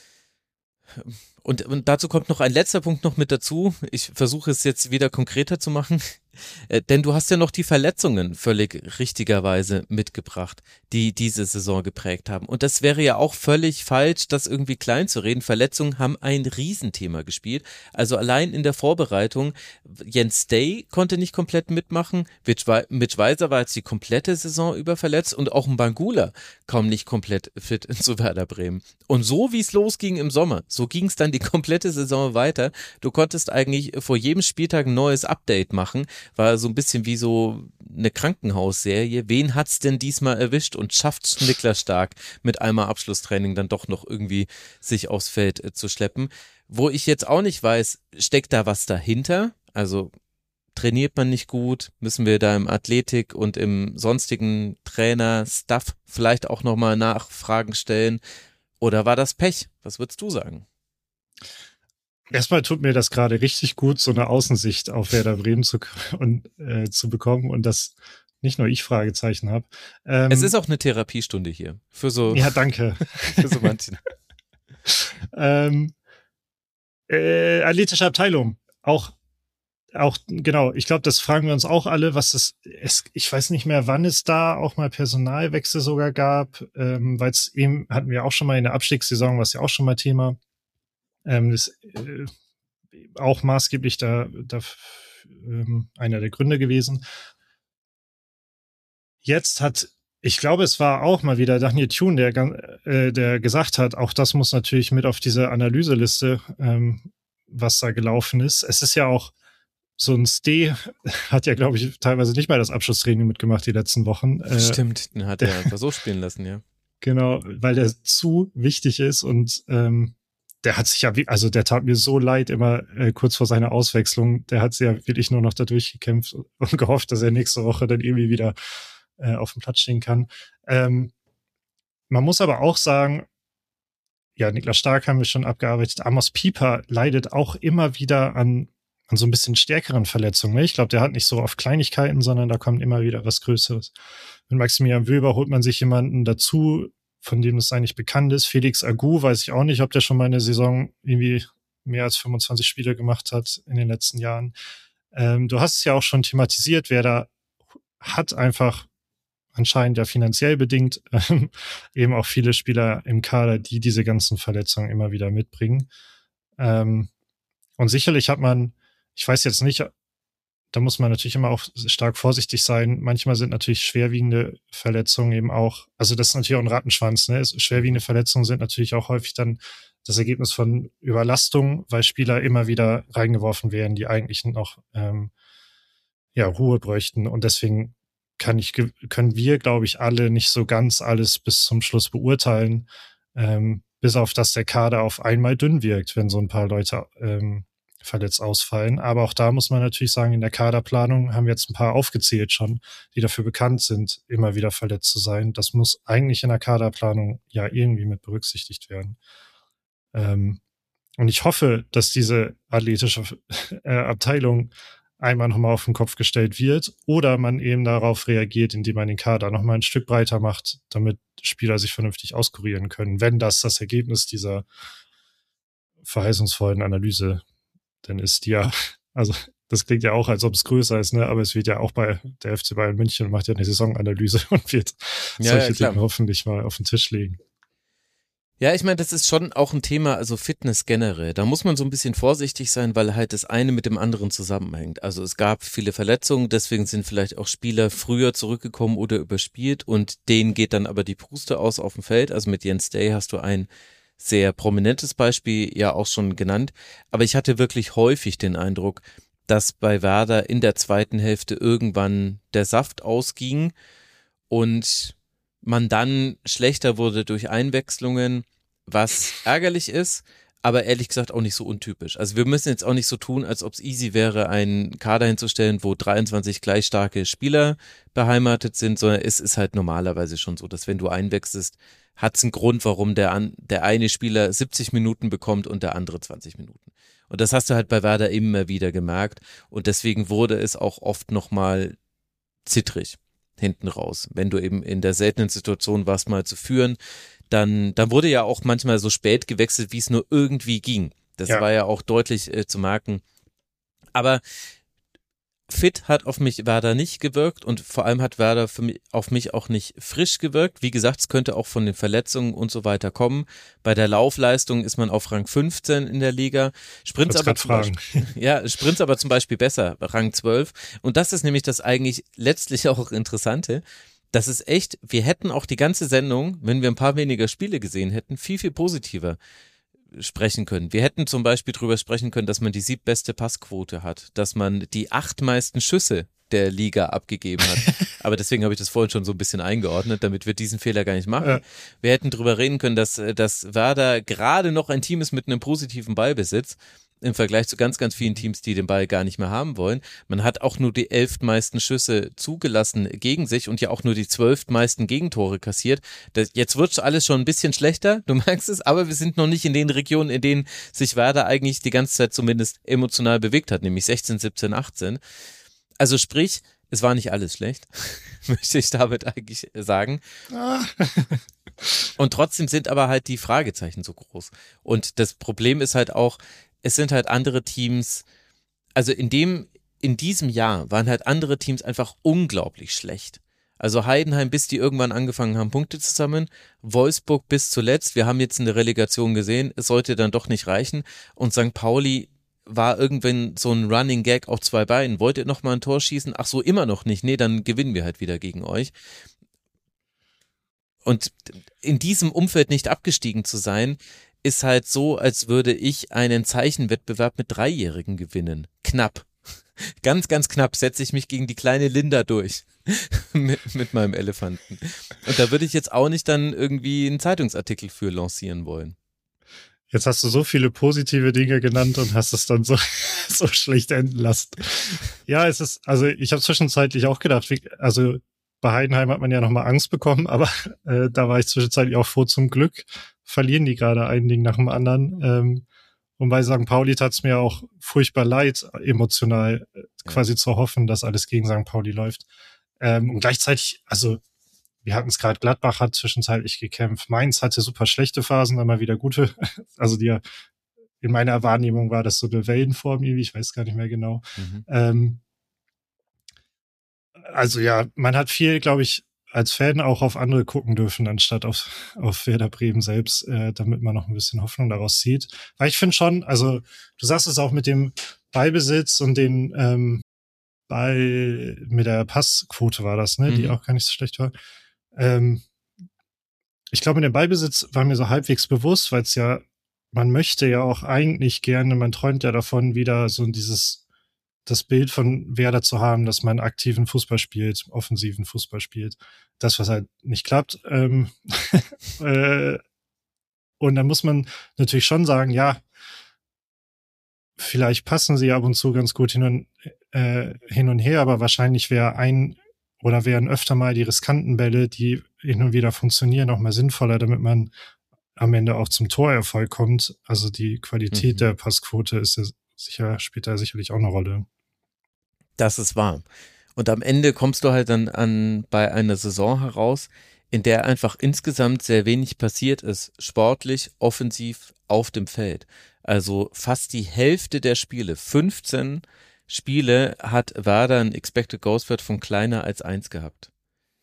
Und, und dazu kommt noch ein letzter Punkt noch mit dazu. Ich versuche es jetzt wieder konkreter zu machen. Äh, denn du hast ja noch die Verletzungen völlig richtigerweise mitgebracht, die diese Saison geprägt haben. Und das wäre ja auch völlig falsch, das irgendwie klein zu reden. Verletzungen haben ein Riesenthema gespielt. Also allein in der Vorbereitung, Jens Day konnte nicht komplett mitmachen, Mitch Weiser war jetzt die komplette Saison über verletzt, und auch ein Bangula kaum nicht komplett fit zu Werder Bremen. Und so wie es losging im Sommer, so ging es dann die komplette Saison weiter. Du konntest eigentlich vor jedem Spieltag ein neues Update machen. War so ein bisschen wie so eine Krankenhausserie. Wen hat's denn diesmal erwischt, und schafft Niklas Stark mit einmal Abschlusstraining dann doch noch irgendwie sich aufs Feld äh, zu schleppen? Wo ich jetzt auch nicht weiß, steckt da was dahinter? Also trainiert man nicht gut? Müssen wir da im Athletik und im sonstigen Trainer-Stuff vielleicht auch nochmal Nachfragen stellen? Oder war das Pech? Was würdest du sagen? Erstmal tut mir das gerade richtig gut, so eine Außensicht auf Werder Bremen zu, und, äh, zu bekommen, und dass nicht nur ich Fragezeichen habe. Ähm, es ist auch eine Therapiestunde hier. Für so, ja, danke. Für so manchen. ähm, Äh, athletische Abteilung. Auch, auch, genau. Ich glaube, das fragen wir uns auch alle, was das, es, ich weiß nicht mehr, wann es da auch mal Personalwechsel sogar gab, ähm, weil es eben, hatten wir auch schon mal in der Abstiegssaison, was ja auch schon mal Thema, ähm, das, äh, auch maßgeblich da, da ähm, einer der Gründe gewesen. Jetzt hat, ich glaube, es war auch mal wieder Daniel Thune, der, äh, der gesagt hat, auch das muss natürlich mit auf diese Analyseliste, ähm, was da gelaufen ist. Es ist ja auch so ein Ste, hat ja, glaube ich, teilweise nicht mal das Abschlusstraining mitgemacht die letzten Wochen. Äh, Stimmt, den hat er einfach so spielen lassen, ja. Genau, weil der zu wichtig ist und ähm, der hat sich ja, also der tat mir so leid immer äh, kurz vor seiner Auswechslung. Der hat sich ja wirklich nur noch da durchgekämpft und gehofft, dass er nächste Woche dann irgendwie wieder äh, auf dem Platz stehen kann. Ähm, man muss aber auch sagen, ja, Niklas Stark haben wir schon abgearbeitet. Amos Pieper leidet auch immer wieder an, an so ein bisschen stärkeren Verletzungen. Ne? Ich glaube, der hat nicht so oft Kleinigkeiten, sondern da kommt immer wieder was Größeres. Mit Maximilian Wöber holt man sich jemanden dazu, von dem es eigentlich bekannt ist. Felix Agu, weiß ich auch nicht, ob der schon mal eine Saison irgendwie mehr als fünfundzwanzig Spiele gemacht hat in den letzten Jahren. Ähm, du hast es ja auch schon thematisiert, wer da hat einfach anscheinend ja finanziell bedingt ähm, eben auch viele Spieler im Kader, die diese ganzen Verletzungen immer wieder mitbringen. Ähm, und sicherlich hat man, ich weiß jetzt nicht, da muss man natürlich immer auch stark vorsichtig sein. Manchmal sind natürlich schwerwiegende Verletzungen eben auch, also das ist natürlich auch ein Rattenschwanz, ne? Schwerwiegende Verletzungen sind natürlich auch häufig dann das Ergebnis von Überlastung, weil Spieler immer wieder reingeworfen werden, die eigentlich noch ähm, ja, Ruhe bräuchten. Und deswegen kann ich, können wir, glaube ich, alle nicht so ganz alles bis zum Schluss beurteilen, ähm, bis auf dass der Kader auf einmal dünn wirkt, wenn so ein paar Leute ähm, verletzt ausfallen. Aber auch da muss man natürlich sagen, in der Kaderplanung haben wir jetzt ein paar aufgezählt schon, die dafür bekannt sind, immer wieder verletzt zu sein. Das muss eigentlich in der Kaderplanung ja irgendwie mit berücksichtigt werden. Ähm, und ich hoffe, dass diese athletische äh, Abteilung einmal nochmal auf den Kopf gestellt wird oder man eben darauf reagiert, indem man den Kader nochmal ein Stück breiter macht, damit Spieler sich vernünftig auskurieren können, wenn das das Ergebnis dieser verheißungsvollen Analyse denn ist, die ja, also das klingt ja auch, als ob es größer ist, ne? Aber es wird ja auch bei der F C Bayern München macht ja eine Saisonanalyse und wird ja, solche ja, Dinge hoffentlich mal auf den Tisch legen. Ja, ich meine, das ist schon auch ein Thema, also Fitness generell. Da muss man so ein bisschen vorsichtig sein, weil halt das eine mit dem anderen zusammenhängt. Also es gab viele Verletzungen, deswegen sind vielleicht auch Spieler früher zurückgekommen oder überspielt und denen geht dann aber die Puste aus auf dem Feld. Also mit Jens Day hast du ein sehr prominentes Beispiel ja auch schon genannt. Aber ich hatte wirklich häufig den Eindruck, dass bei Werder in der zweiten Hälfte irgendwann der Saft ausging und man dann schlechter wurde durch Einwechslungen, was ärgerlich ist, aber ehrlich gesagt auch nicht so untypisch. Also wir müssen jetzt auch nicht so tun, als ob es easy wäre, einen Kader hinzustellen, wo dreiundzwanzig gleich starke Spieler beheimatet sind, sondern es ist halt normalerweise schon so, dass wenn du einwechselst, hat es einen Grund, warum der, an, der eine Spieler siebzig Minuten bekommt und der andere zwanzig Minuten. Und das hast du halt bei Werder immer wieder gemerkt und deswegen wurde es auch oft nochmal zittrig hinten raus. Wenn du eben in der seltenen Situation warst, mal zu führen, dann, dann wurde ja auch manchmal so spät gewechselt, wie es nur irgendwie ging. Das ja. war ja auch deutlich äh, zu merken. Aber fit hat auf mich Werder nicht gewirkt und vor allem hat Werder für mich, auf mich auch nicht frisch gewirkt. Wie gesagt, es könnte auch von den Verletzungen und so weiter kommen. Bei der Laufleistung ist man auf Rang fünfzehn in der Liga. Sprints aber, zum Beispiel, ja, Sprints aber zum Beispiel besser, Rang zwölf. Und das ist nämlich das eigentlich letztlich auch Interessante. Das ist echt, wir hätten auch die ganze Sendung, wenn wir ein paar weniger Spiele gesehen hätten, viel, viel positiver sprechen können. Wir hätten zum Beispiel drüber sprechen können, dass man die siebbeste Passquote hat, dass man die acht meisten Schüsse der Liga abgegeben hat. Aber deswegen habe ich das vorhin schon so ein bisschen eingeordnet, damit wir diesen Fehler gar nicht machen. Ja. Wir hätten drüber reden können, dass, dass Werder gerade noch ein Team ist mit einem positiven Ballbesitz im Vergleich zu ganz, ganz vielen Teams, die den Ball gar nicht mehr haben wollen. Man hat auch nur die elftmeisten Schüsse zugelassen gegen sich und ja auch nur die zwölftmeisten Gegentore kassiert. Das, jetzt wird alles schon ein bisschen schlechter, du merkst es, aber wir sind noch nicht in den Regionen, in denen sich Werder eigentlich die ganze Zeit zumindest emotional bewegt hat, nämlich sechzehn, siebzehn, achtzehn. Also sprich, es war nicht alles schlecht, möchte ich damit eigentlich sagen. Und trotzdem sind aber halt die Fragezeichen so groß. Und das Problem ist halt auch, es sind halt andere Teams, also in dem, in diesem Jahr waren halt andere Teams einfach unglaublich schlecht. Also Heidenheim, bis die irgendwann angefangen haben, Punkte zu sammeln, Wolfsburg bis zuletzt, wir haben jetzt eine Relegation gesehen, es sollte dann doch nicht reichen und Sankt Pauli war irgendwann so ein Running Gag auf zwei Beinen, wollt ihr noch mal ein Tor schießen? Ach so, immer noch nicht, nee, dann gewinnen wir halt wieder gegen euch. Und in diesem Umfeld nicht abgestiegen zu sein, ist halt so, als würde ich einen Zeichenwettbewerb mit Dreijährigen gewinnen. Knapp. Ganz, ganz knapp setze ich mich gegen die kleine Linda durch mit, mit meinem Elefanten. Und da würde ich jetzt auch nicht dann irgendwie einen Zeitungsartikel für lancieren wollen. Jetzt hast du so viele positive Dinge genannt und hast es dann so, so schlecht enden lassen. Ja, es ist, also ich habe zwischenzeitlich auch gedacht, wie, also bei Heidenheim hat man ja nochmal Angst bekommen, aber äh, da war ich zwischenzeitlich auch froh. Zum Glück verlieren die gerade ein Ding nach dem anderen. Ähm, und bei Sankt Pauli tat es mir auch furchtbar leid, emotional äh, quasi ja. zu hoffen, dass alles gegen Sankt Pauli läuft. Ähm, und gleichzeitig, also wir hatten es gerade, Gladbach hat zwischenzeitlich gekämpft. Mainz hatte super schlechte Phasen, dann mal wieder gute. Also die, in meiner Wahrnehmung war das so eine Wellenform irgendwie, ich weiß gar nicht mehr genau. Mhm. Ähm, also ja, man hat viel, glaube ich, als Fan auch auf andere gucken dürfen, anstatt auf, auf Werder Bremen selbst, äh, damit man noch ein bisschen Hoffnung daraus zieht. Weil ich finde schon, also du sagst es auch mit dem Ballbesitz und den ähm, Ball, mit der Passquote war das, ne, mhm. die auch gar nicht so schlecht war. Ähm, ich glaube, mit dem Ballbesitz war mir so halbwegs bewusst, weil es ja, man möchte ja auch eigentlich gerne, man träumt ja davon, wieder so dieses, das Bild von Werder zu haben, dass man aktiven Fußball spielt, offensiven Fußball spielt. Das, was halt nicht klappt. Ähm, äh, und dann muss man natürlich schon sagen, ja, vielleicht passen sie ab und zu ganz gut hin und, äh, hin und her, aber wahrscheinlich wäre ein oder wären öfter mal die riskanten Bälle, die hin und wieder funktionieren, auch mal sinnvoller, damit man am Ende auch zum Torerfolg kommt. Also die Qualität mhm. der Passquote ist ja sicher, spielt da sicherlich auch eine Rolle. Das ist wahr. Und am Ende kommst du halt dann an bei einer Saison heraus, in der einfach insgesamt sehr wenig passiert ist, sportlich, offensiv, auf dem Feld. Also fast die Hälfte der Spiele, fünfzehn Spiele, hat Werder ein Expected Goals Wert von kleiner als eins gehabt.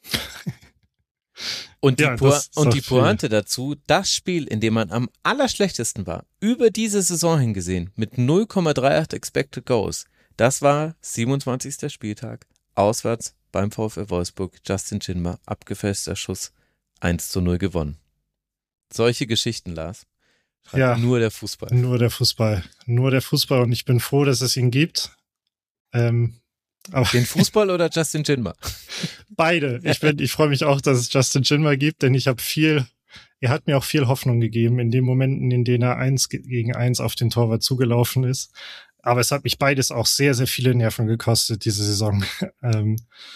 Und die, ja, po- und die Pointe dazu, das Spiel, in dem man am allerschlechtesten war, über diese Saison hingesehen, mit null Komma achtunddreißig Expected Goals, das war siebenundzwanzigster Spieltag, auswärts beim VfL Wolfsburg, Justin Schindler, abgefälschter Schuss, eins zu null gewonnen. Solche Geschichten, Lars. Ja, nur der Fußball. Nur der Fußball. Nur der Fußball und ich bin froh, dass es ihn gibt. Ähm, aber Den Fußball oder Justin Schindler? Beide. Ich bin, ich freue mich auch, dass es Justin Schindler gibt, denn ich habe viel, er hat mir auch viel Hoffnung gegeben in den Momenten, in denen er eins gegen eins auf den Torwart zugelaufen ist. Aber es hat mich beides auch sehr, sehr viele Nerven gekostet, diese Saison. ähm,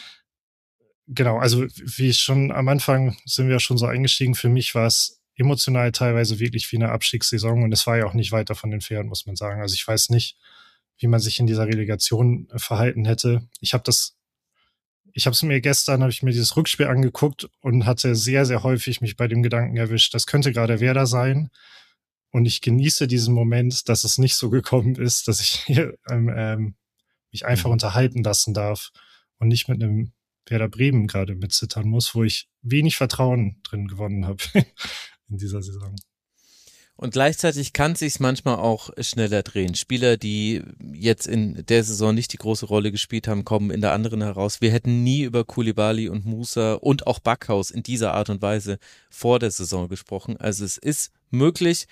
genau, also wie ich schon am Anfang sind wir schon so eingestiegen, für mich war es emotional teilweise wirklich wie eine Abstiegssaison und es war ja auch nicht weit davon entfernt, muss man sagen. Also ich weiß nicht, wie man sich in dieser Relegation verhalten hätte. Ich habe das, ich habe es mir gestern, habe ich mir dieses Rückspiel angeguckt und hatte sehr, sehr häufig mich bei dem Gedanken erwischt, das könnte gerade Werder sein. Und ich genieße diesen Moment, dass es nicht so gekommen ist, dass ich hier, ähm, ähm, mich einfach mhm. unterhalten lassen darf und nicht mit einem Werder Bremen gerade mitzittern muss, wo ich wenig Vertrauen drin gewonnen habe in dieser Saison. Und gleichzeitig kann es sich manchmal auch schneller drehen. Spieler, die jetzt in der Saison nicht die große Rolle gespielt haben, kommen in der anderen heraus. Wir hätten nie über Koulibaly und Musa und auch Backhaus in dieser Art und Weise vor der Saison gesprochen. Also es ist möglich,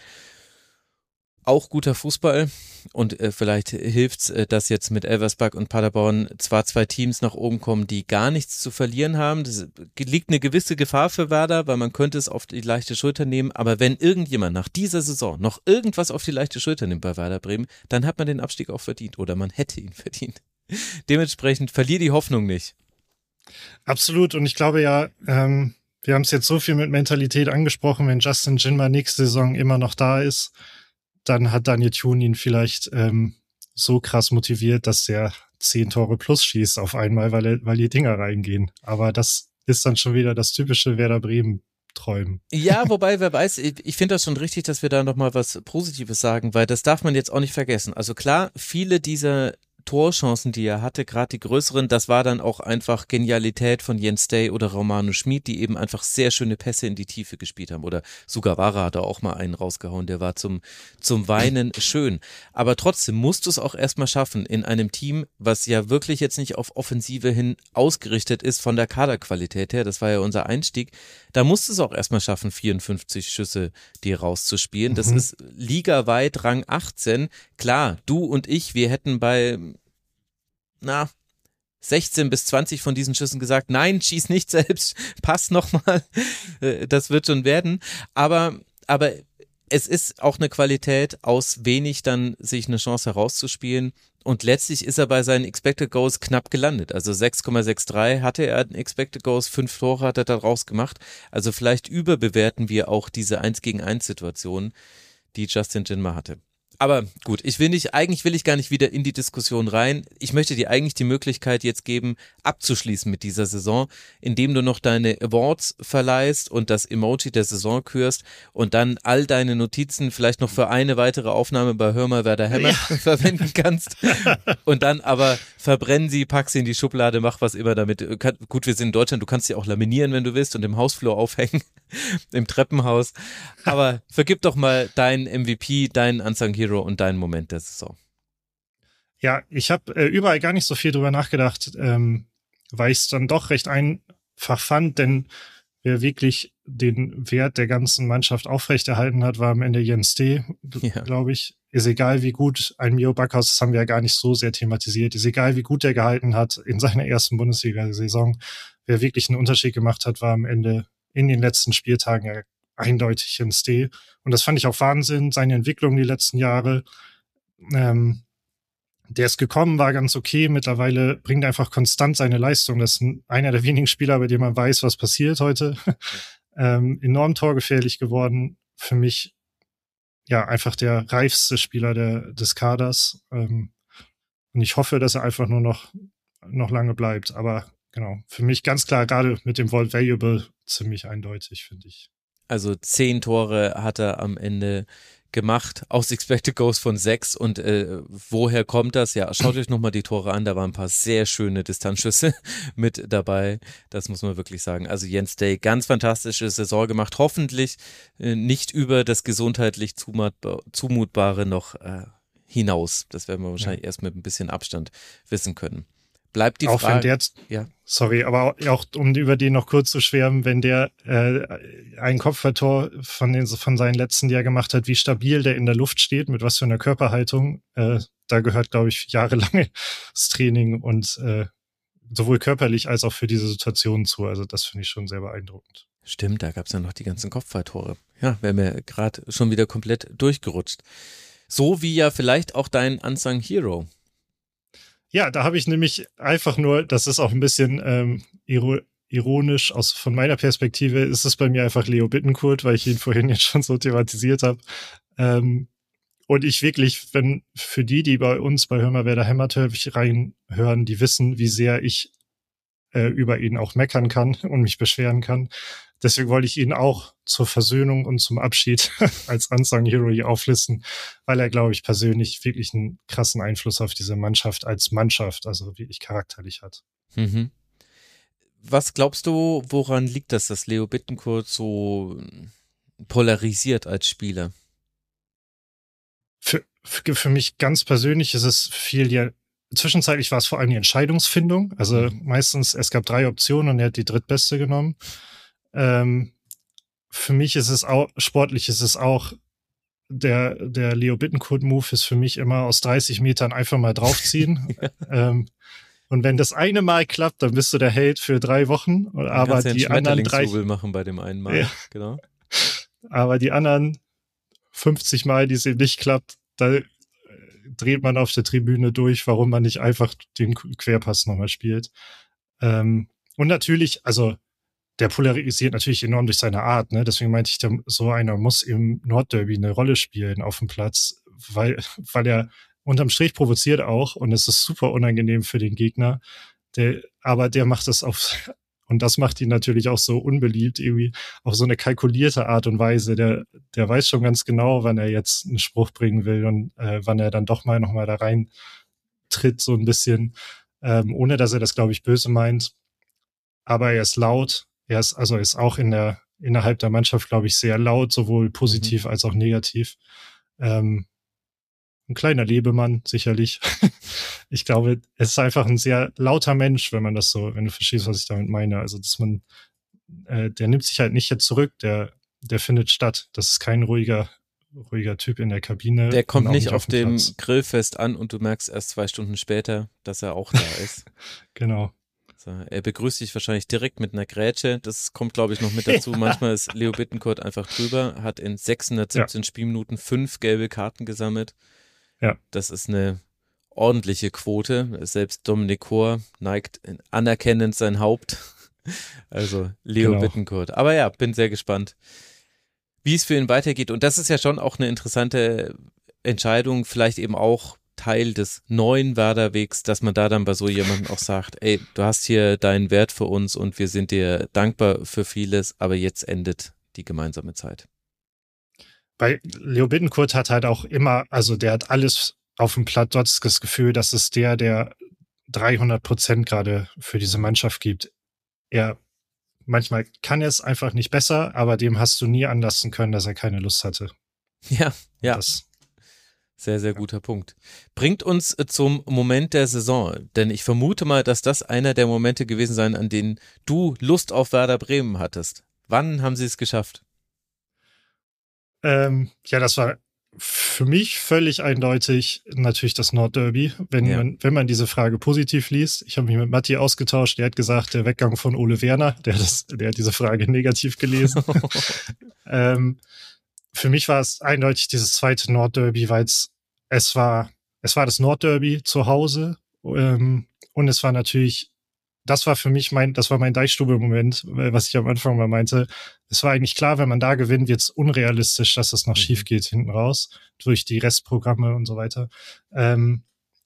auch guter Fußball und äh, vielleicht hilft's, äh, dass jetzt mit Elversberg und Paderborn zwar zwei Teams nach oben kommen, die gar nichts zu verlieren haben. Das liegt eine gewisse Gefahr für Werder, weil man könnte es auf die leichte Schulter nehmen, aber wenn irgendjemand nach dieser Saison noch irgendwas auf die leichte Schulter nimmt bei Werder Bremen, dann hat man den Abstieg auch verdient oder man hätte ihn verdient. Dementsprechend verlier die Hoffnung nicht. Absolut und ich glaube ja, ähm, wir haben es jetzt so viel mit Mentalität angesprochen, wenn Justin Schindler nächste Saison immer noch da ist, dann hat Daniel Thun ihn vielleicht ähm, so krass motiviert, dass er zehn Tore plus schießt auf einmal, weil er, weil die Dinger reingehen. Aber das ist dann schon wieder das typische Werder Bremen träumen. Ja, wobei, wer weiß, ich, ich finde das schon richtig, dass wir da nochmal was Positives sagen, weil das darf man jetzt auch nicht vergessen. Also klar, viele dieser Torchancen, die er hatte, gerade die größeren, das war dann auch einfach Genialität von Jens Day oder Romano Schmid, die eben einfach sehr schöne Pässe in die Tiefe gespielt haben. Oder Sugawara hat da auch mal einen rausgehauen, der war zum, zum Weinen schön. Aber trotzdem musst du es auch erstmal schaffen, in einem Team, was ja wirklich jetzt nicht auf Offensive hin ausgerichtet ist von der Kaderqualität her, das war ja unser Einstieg, da musst du es auch erstmal schaffen, vierundfünfzig Schüsse dir rauszuspielen. Das mhm. ist ligaweit Rang achtzehn. Klar, du und ich, wir hätten bei na, sechzehn bis zwanzig von diesen Schüssen gesagt, nein, schieß nicht selbst, pass nochmal, das wird schon werden, aber, aber es ist auch eine Qualität, aus wenig dann sich eine Chance herauszuspielen und letztlich ist er bei seinen Expected Goals knapp gelandet, also sechs Komma dreiundsechzig hatte er in Expected Goals, fünf Tore hat er daraus gemacht, also vielleicht überbewerten wir auch diese eins gegen eins Situation, die Justin Jinma hatte. Aber gut, ich will nicht, eigentlich will ich gar nicht wieder in die Diskussion rein. Ich möchte dir eigentlich die Möglichkeit jetzt geben, abzuschließen mit dieser Saison, indem du noch deine Awards verleihst und das Emoji der Saison kürst und dann all deine Notizen vielleicht noch für eine weitere Aufnahme bei Hör mal, wer da hämmert ja. verwenden kannst. Und dann aber verbrenn sie, pack sie in die Schublade, mach was immer damit. Gut, wir sind in Deutschland, du kannst sie auch laminieren, wenn du willst und im Hausflur aufhängen, im Treppenhaus. Aber vergib doch mal deinen M V P, deinen Unsung Hero und deinen Moment der Saison. Ja, ich habe äh, überall gar nicht so viel drüber nachgedacht, ähm, weil ich es dann doch recht einfach fand, denn wer wirklich den Wert der ganzen Mannschaft aufrechterhalten hat, war am Ende Jens Day, ja. glaube ich. Ist egal, wie gut ein Mio Backhaus, das haben wir ja gar nicht so sehr thematisiert, ist egal, wie gut der gehalten hat in seiner ersten Bundesliga-Saison. Wer wirklich einen Unterschied gemacht hat, war am Ende in den letzten Spieltagen ja eindeutig Jens Day. Und das fand ich auch Wahnsinn, seine Entwicklung die letzten Jahre. Ähm, der ist gekommen, war ganz okay. Mittlerweile bringt er einfach konstant seine Leistung. Das ist einer der wenigen Spieler, bei dem man weiß, was passiert heute. ähm, enorm torgefährlich geworden. Für mich ja einfach der reifste Spieler der, des Kaders. Ähm, und ich hoffe, dass er einfach nur noch, noch lange bleibt. Aber genau, für mich ganz klar, gerade mit dem Vault Valuable, ziemlich eindeutig, finde ich. Also zehn Tore hat er am Ende gemacht, aus Expected Goals von sechs und äh, woher kommt das? Ja, schaut euch nochmal die Tore an, da waren ein paar sehr schöne Distanzschüsse mit dabei, das muss man wirklich sagen. Also Jens Day, ganz fantastische Saison gemacht, hoffentlich äh, nicht über das gesundheitlich Zumutbare noch äh, hinaus, das werden wir wahrscheinlich ja. erst mit ein bisschen Abstand wissen können. Bleibt die auch Frage. Wenn der, ja. Sorry, aber auch um über den noch kurz zu schwärmen, wenn der äh, ein Kopfballtor von den von seinen letzten, die er gemacht hat, wie stabil der in der Luft steht, mit was für einer Körperhaltung, äh, da gehört, glaube ich, jahrelanges Training und äh, sowohl körperlich als auch für diese Situation zu. Also das finde ich schon sehr beeindruckend. Stimmt, da gab es ja noch die ganzen Kopfballtore. Ja, wäre mir gerade schon wieder komplett durchgerutscht. So wie ja vielleicht auch dein Unsung Hero. Ja, da habe ich nämlich einfach nur, das ist auch ein bisschen ähm, ironisch, aus von meiner Perspektive ist es bei mir einfach Leo Bittencourt, weil ich ihn vorhin jetzt schon so thematisiert habe. Ähm, und ich wirklich, wenn für die, die bei uns bei Hör mal, wer da hämmert, reinhören, die wissen, wie sehr ich äh, über ihn auch meckern kann und mich beschweren kann. Deswegen wollte ich ihn auch zur Versöhnung und zum Abschied als Unsung Hero hier auflisten, weil er, glaube ich, persönlich wirklich einen krassen Einfluss auf diese Mannschaft als Mannschaft, also wirklich charakterlich hat. Mhm. Was glaubst du, woran liegt das, dass Leo Bittencourt so polarisiert als Spieler? Für, für, für mich ganz persönlich ist es viel ja. Zwischenzeitlich war es vor allem die Entscheidungsfindung. Also mhm. meistens, es gab drei Optionen und er hat die drittbeste genommen. Ähm, für mich ist es auch, sportlich ist es auch, der, der Leo Bittencourt-Move ist für mich immer aus dreißig Metern einfach mal draufziehen. ja. ähm, und wenn das eine Mal klappt, dann bist du der Held für drei Wochen. Aber die anderen drei. machen bei dem einen Mal, ja. genau. Aber die anderen fünfzig Mal, die es eben nicht klappt, da dreht man auf der Tribüne durch, warum man nicht einfach den Querpass nochmal spielt. Ähm, und natürlich, also der polarisiert natürlich enorm durch seine Art, ne? Deswegen meinte ich, der, so einer muss im Nordderby eine Rolle spielen auf dem Platz, weil, weil er unterm Strich provoziert auch und es ist super unangenehm für den Gegner. Der, aber der macht das auf Und das macht ihn natürlich auch so unbeliebt, irgendwie auf so eine kalkulierte Art und Weise. Der, der weiß schon ganz genau, wann er jetzt einen Spruch bringen will und äh, wann er dann doch mal nochmal da rein tritt, so ein bisschen, ähm, ohne dass er das, glaube ich, böse meint. Aber er ist laut. Er ist, also er ist auch in der, innerhalb der Mannschaft, glaube ich, sehr laut, sowohl positiv mhm. als auch negativ. Ähm, ein kleiner Lebemann, sicherlich. Ich glaube, es ist einfach ein sehr lauter Mensch, wenn man das so, wenn du verstehst, was ich damit meine. Also, dass man, äh, der nimmt sich halt nicht jetzt zurück, der, der findet statt. Das ist kein ruhiger, ruhiger Typ in der Kabine. Der kommt nicht auf, auf dem Platz. Grillfest an und du merkst erst zwei Stunden später, dass er auch da ist. Genau. So, er begrüßt dich wahrscheinlich direkt mit einer Grätsche. Das kommt, glaube ich, noch mit dazu. Ja. Manchmal ist Leo Bittencourt einfach drüber, hat in sechshundertsiebzehn ja. Spielminuten fünf gelbe Karten gesammelt. Ja. Das ist eine ordentliche Quote. Selbst Dominik Kor neigt anerkennend sein Haupt. Also Leo genau. Bittencourt. Aber ja, bin sehr gespannt, wie es für ihn weitergeht. Und das ist ja schon auch eine interessante Entscheidung, vielleicht eben auch Teil des neuen Werder-Wegs, dass man da dann bei so jemandem auch sagt, ey, du hast hier deinen Wert für uns und wir sind dir dankbar für vieles, aber jetzt endet die gemeinsame Zeit. Bei Leo Bittencourt hat halt auch immer, also der hat alles auf dem Platt, dort ist das Gefühl, dass es der, der dreihundert Prozent gerade für diese Mannschaft gibt. Er, manchmal kann er es einfach nicht besser, aber dem hast du nie anlassen können, dass er keine Lust hatte. Ja, ja. Das, sehr, sehr guter Punkt. Bringt uns zum Moment der Saison, denn ich vermute mal, dass das einer der Momente gewesen sein, an denen du Lust auf Werder Bremen hattest. Wann haben sie es geschafft? Ähm, ja, das war für mich völlig eindeutig natürlich das Nordderby, wenn ja. man wenn man diese Frage positiv liest. Ich habe mich mit Matti ausgetauscht, der hat gesagt, der Weggang von Ole Werner, der, das, der hat diese Frage negativ gelesen. ähm, für mich war es eindeutig dieses zweite Nordderby, weil es es war es war das Nordderby zu Hause ähm, und es war natürlich das war für mich mein, das war mein Deichstube-Moment, was ich am Anfang mal meinte. Es war eigentlich klar, wenn man da gewinnt, wird es unrealistisch, dass es noch mhm. schief geht hinten raus, durch die Restprogramme und so weiter. Ähm,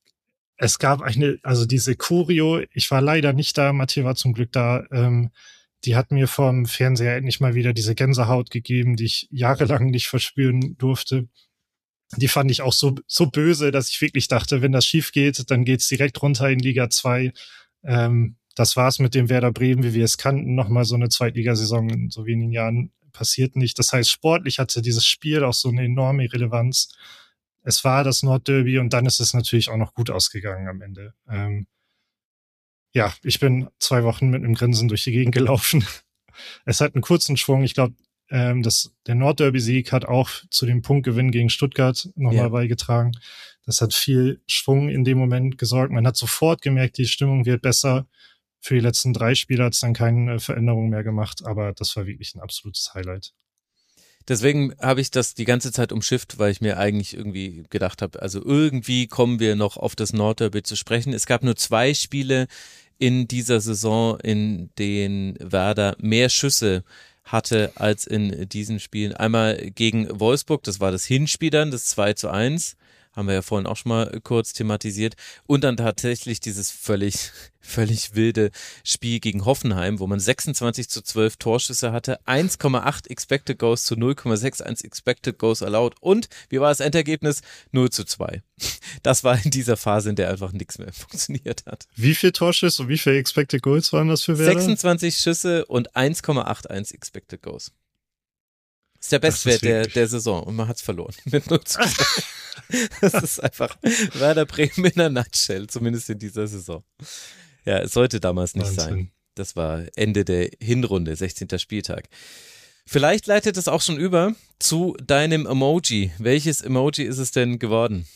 es gab eine, also diese Choreo, ich war leider nicht da, Matti war zum Glück da, ähm, die hat mir vom Fernseher endlich mal wieder diese Gänsehaut gegeben, die ich jahrelang nicht verspüren durfte. Die fand ich auch so, so böse, dass ich wirklich dachte, wenn das schief geht, dann geht's direkt runter in Liga zwei. Ähm, Das war's mit dem Werder Bremen, wie wir es kannten. Nochmal so eine Zweitligasaison in so wenigen Jahren passiert nicht. Das heißt, sportlich hatte dieses Spiel auch so eine enorme Relevanz. Es war das Nordderby und dann ist es natürlich auch noch gut ausgegangen am Ende. Ähm, ja, ich bin zwei Wochen mit einem Grinsen durch die Gegend gelaufen. Es hat einen kurzen Schwung. Ich glaube, ähm, das, der Nordderby-Sieg hat auch zu dem Punktgewinn gegen Stuttgart nochmal ja. beigetragen. Das hat viel Schwung in dem Moment gesorgt. Man hat sofort gemerkt, die Stimmung wird besser. Für die letzten drei Spiele hat es dann keine Veränderung mehr gemacht, aber das war wirklich ein absolutes Highlight. Deswegen habe ich das die ganze Zeit umschifft, weil ich mir eigentlich irgendwie gedacht habe, also irgendwie kommen wir noch auf das Nordderby zu sprechen. Es gab nur zwei Spiele in dieser Saison, in denen Werder mehr Schüsse hatte als in diesen Spielen. Einmal gegen Wolfsburg, das war das Hinspiel dann, das zwei zu eins. Haben wir ja vorhin auch schon mal kurz thematisiert. Und dann tatsächlich dieses völlig, völlig wilde Spiel gegen Hoffenheim, wo man sechsundzwanzig zu zwölf Torschüsse hatte, eins Komma acht Expected Goals zu null Komma einundsechzig Expected Goals allowed. Und wie war das Endergebnis? null zu zwei. Das war in dieser Phase, in der einfach nichts mehr funktioniert hat. Wie viele Torschüsse und wie viele Expected Goals waren das für Werder? sechsundzwanzig Schüsse und eins Komma einundachtzig Expected Goals. Das ist der Bestwert der, der Saison und man hat es verloren mit null zu zwei. Das ist einfach Werder Bremen in der Nutshell, zumindest in dieser Saison. Ja, es sollte damals nicht Wahnsinn sein. Das war Ende der Hinrunde, sechzehnter Spieltag. Vielleicht leitet es auch schon über zu deinem Emoji. Welches Emoji ist es denn geworden?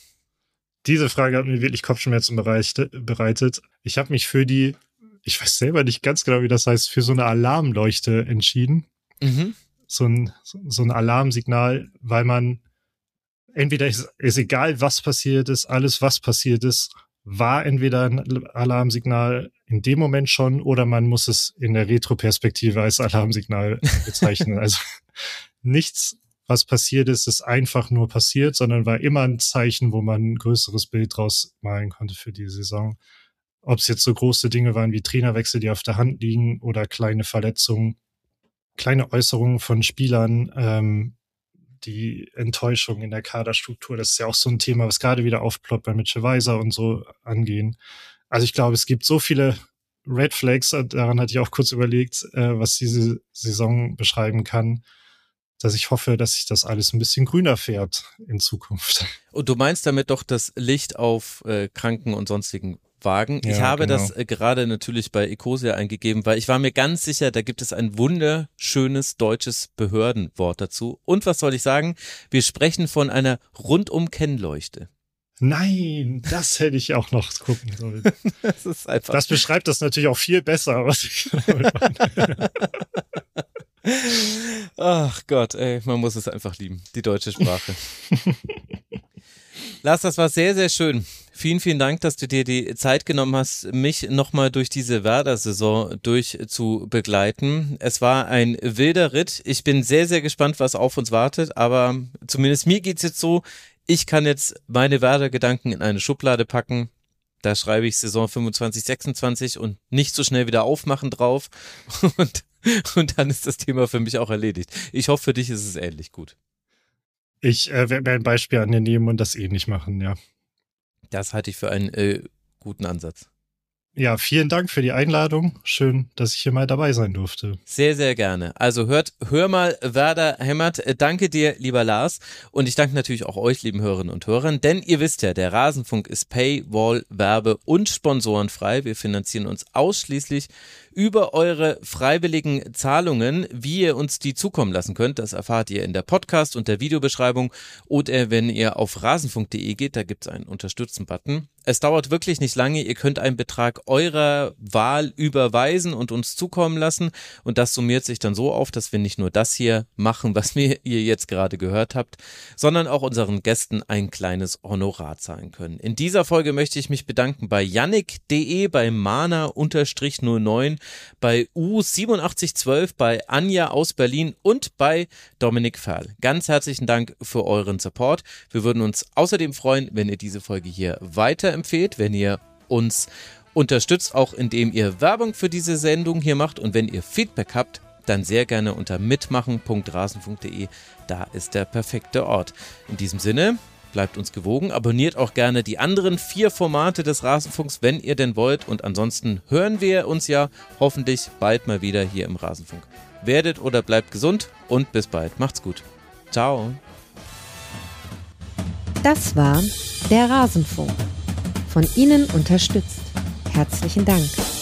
Diese Frage hat mir wirklich Kopfschmerzen bereitet. Ich habe mich für die, ich weiß selber nicht ganz genau, wie das heißt, für so eine Alarmleuchte entschieden. Mhm. So ein, so ein Alarmsignal, weil man entweder ist, ist egal, was passiert ist, alles, was passiert ist, war entweder ein Alarmsignal in dem Moment schon oder man muss es in der Retroperspektive als Alarmsignal bezeichnen. Also nichts, was passiert ist, ist einfach nur passiert, sondern war immer ein Zeichen, wo man ein größeres Bild draus malen konnte für die Saison. ob es jetzt so große Dinge waren wie Trainerwechsel, die auf der Hand liegen, oder kleine Verletzungen, kleine Äußerungen von Spielern, ähm, die Enttäuschung in der Kaderstruktur, das ist ja auch so ein Thema, was gerade wieder aufploppt bei Mitchell Weiser und so angehen. Also ich glaube, es gibt so viele Red Flags, daran hatte ich auch kurz überlegt, äh, was diese Saison beschreiben kann, dass ich hoffe, dass sich das alles ein bisschen grüner färbt in Zukunft. Und du meinst damit doch das Licht auf äh, Kranken- und sonstigen Wagen. Ja, ich habe genau. das äh, gerade natürlich bei Ecosia eingegeben, weil ich war mir ganz sicher, da gibt es ein wunderschönes deutsches Behördenwort dazu. Und was soll ich sagen? Wir sprechen von einer Rundum-Kennleuchte. Nein, das hätte ich auch noch gucken sollen. Das ist einfach. Das beschreibt das natürlich auch viel besser, was ich Ach Gott, ey, man muss es einfach lieben, die deutsche Sprache. Lars, das war sehr, sehr schön. Vielen, vielen Dank, dass du dir die Zeit genommen hast, mich nochmal durch diese Werder-Saison durch zu begleiten. Es war ein wilder Ritt. Ich bin sehr, sehr gespannt, was auf uns wartet, aber zumindest mir geht's jetzt so, ich kann jetzt meine Werder-Gedanken in eine Schublade packen. Da schreibe ich Saison fünfundzwanzig, sechsundzwanzig und nicht so schnell wieder aufmachen drauf. Und, und dann ist das Thema für mich auch erledigt. Ich hoffe, für dich ist es ähnlich gut. Ich äh, werde mir ein Beispiel an dir nehmen und das ähnlich machen, ja. Das halte ich für einen äh, guten Ansatz. Ja, vielen Dank für die Einladung. Schön, dass ich hier mal dabei sein durfte. Sehr, sehr gerne. Also hört, hör mal Werder hämmert. Danke dir, lieber Lars. Und ich danke natürlich auch euch, lieben Hörerinnen und Hörern, denn ihr wisst ja, der Rasenfunk ist Paywall, Werbe- und sponsorenfrei. Wir finanzieren uns ausschließlich über eure freiwilligen Zahlungen. Wie ihr uns die zukommen lassen könnt, das erfahrt ihr in der Podcast- und der Videobeschreibung oder wenn ihr auf rasenfunk punkt de geht, da gibt es einen Unterstützen-Button. Es dauert wirklich nicht lange, ihr könnt einen Betrag eurer Wahl überweisen und uns zukommen lassen und das summiert sich dann so auf, dass wir nicht nur das hier machen, was wir, ihr jetzt gerade gehört habt, sondern auch unseren Gästen ein kleines Honorar zahlen können. In dieser Folge möchte ich mich bedanken bei yannick punkt de, bei mana null neun, bei U siebenundachtzig zwölf, bei Anja aus Berlin und bei Dominik Ferl. Ganz herzlichen Dank für euren Support. Wir würden uns außerdem freuen, wenn ihr diese Folge hier weiterempfehlt, wenn ihr uns unterstützt, auch indem ihr Werbung für diese Sendung hier macht und wenn ihr Feedback habt, dann sehr gerne unter mitmachen punkt rasenfunk punkt de. Da ist der perfekte Ort. In diesem Sinne, bleibt uns gewogen, abonniert auch gerne die anderen vier Formate des Rasenfunks, wenn ihr denn wollt. Und ansonsten hören wir uns ja hoffentlich bald mal wieder hier im Rasenfunk. Werdet oder bleibt gesund und bis bald. Macht's gut. Ciao. Das war der Rasenfunk. Von Ihnen unterstützt. Herzlichen Dank.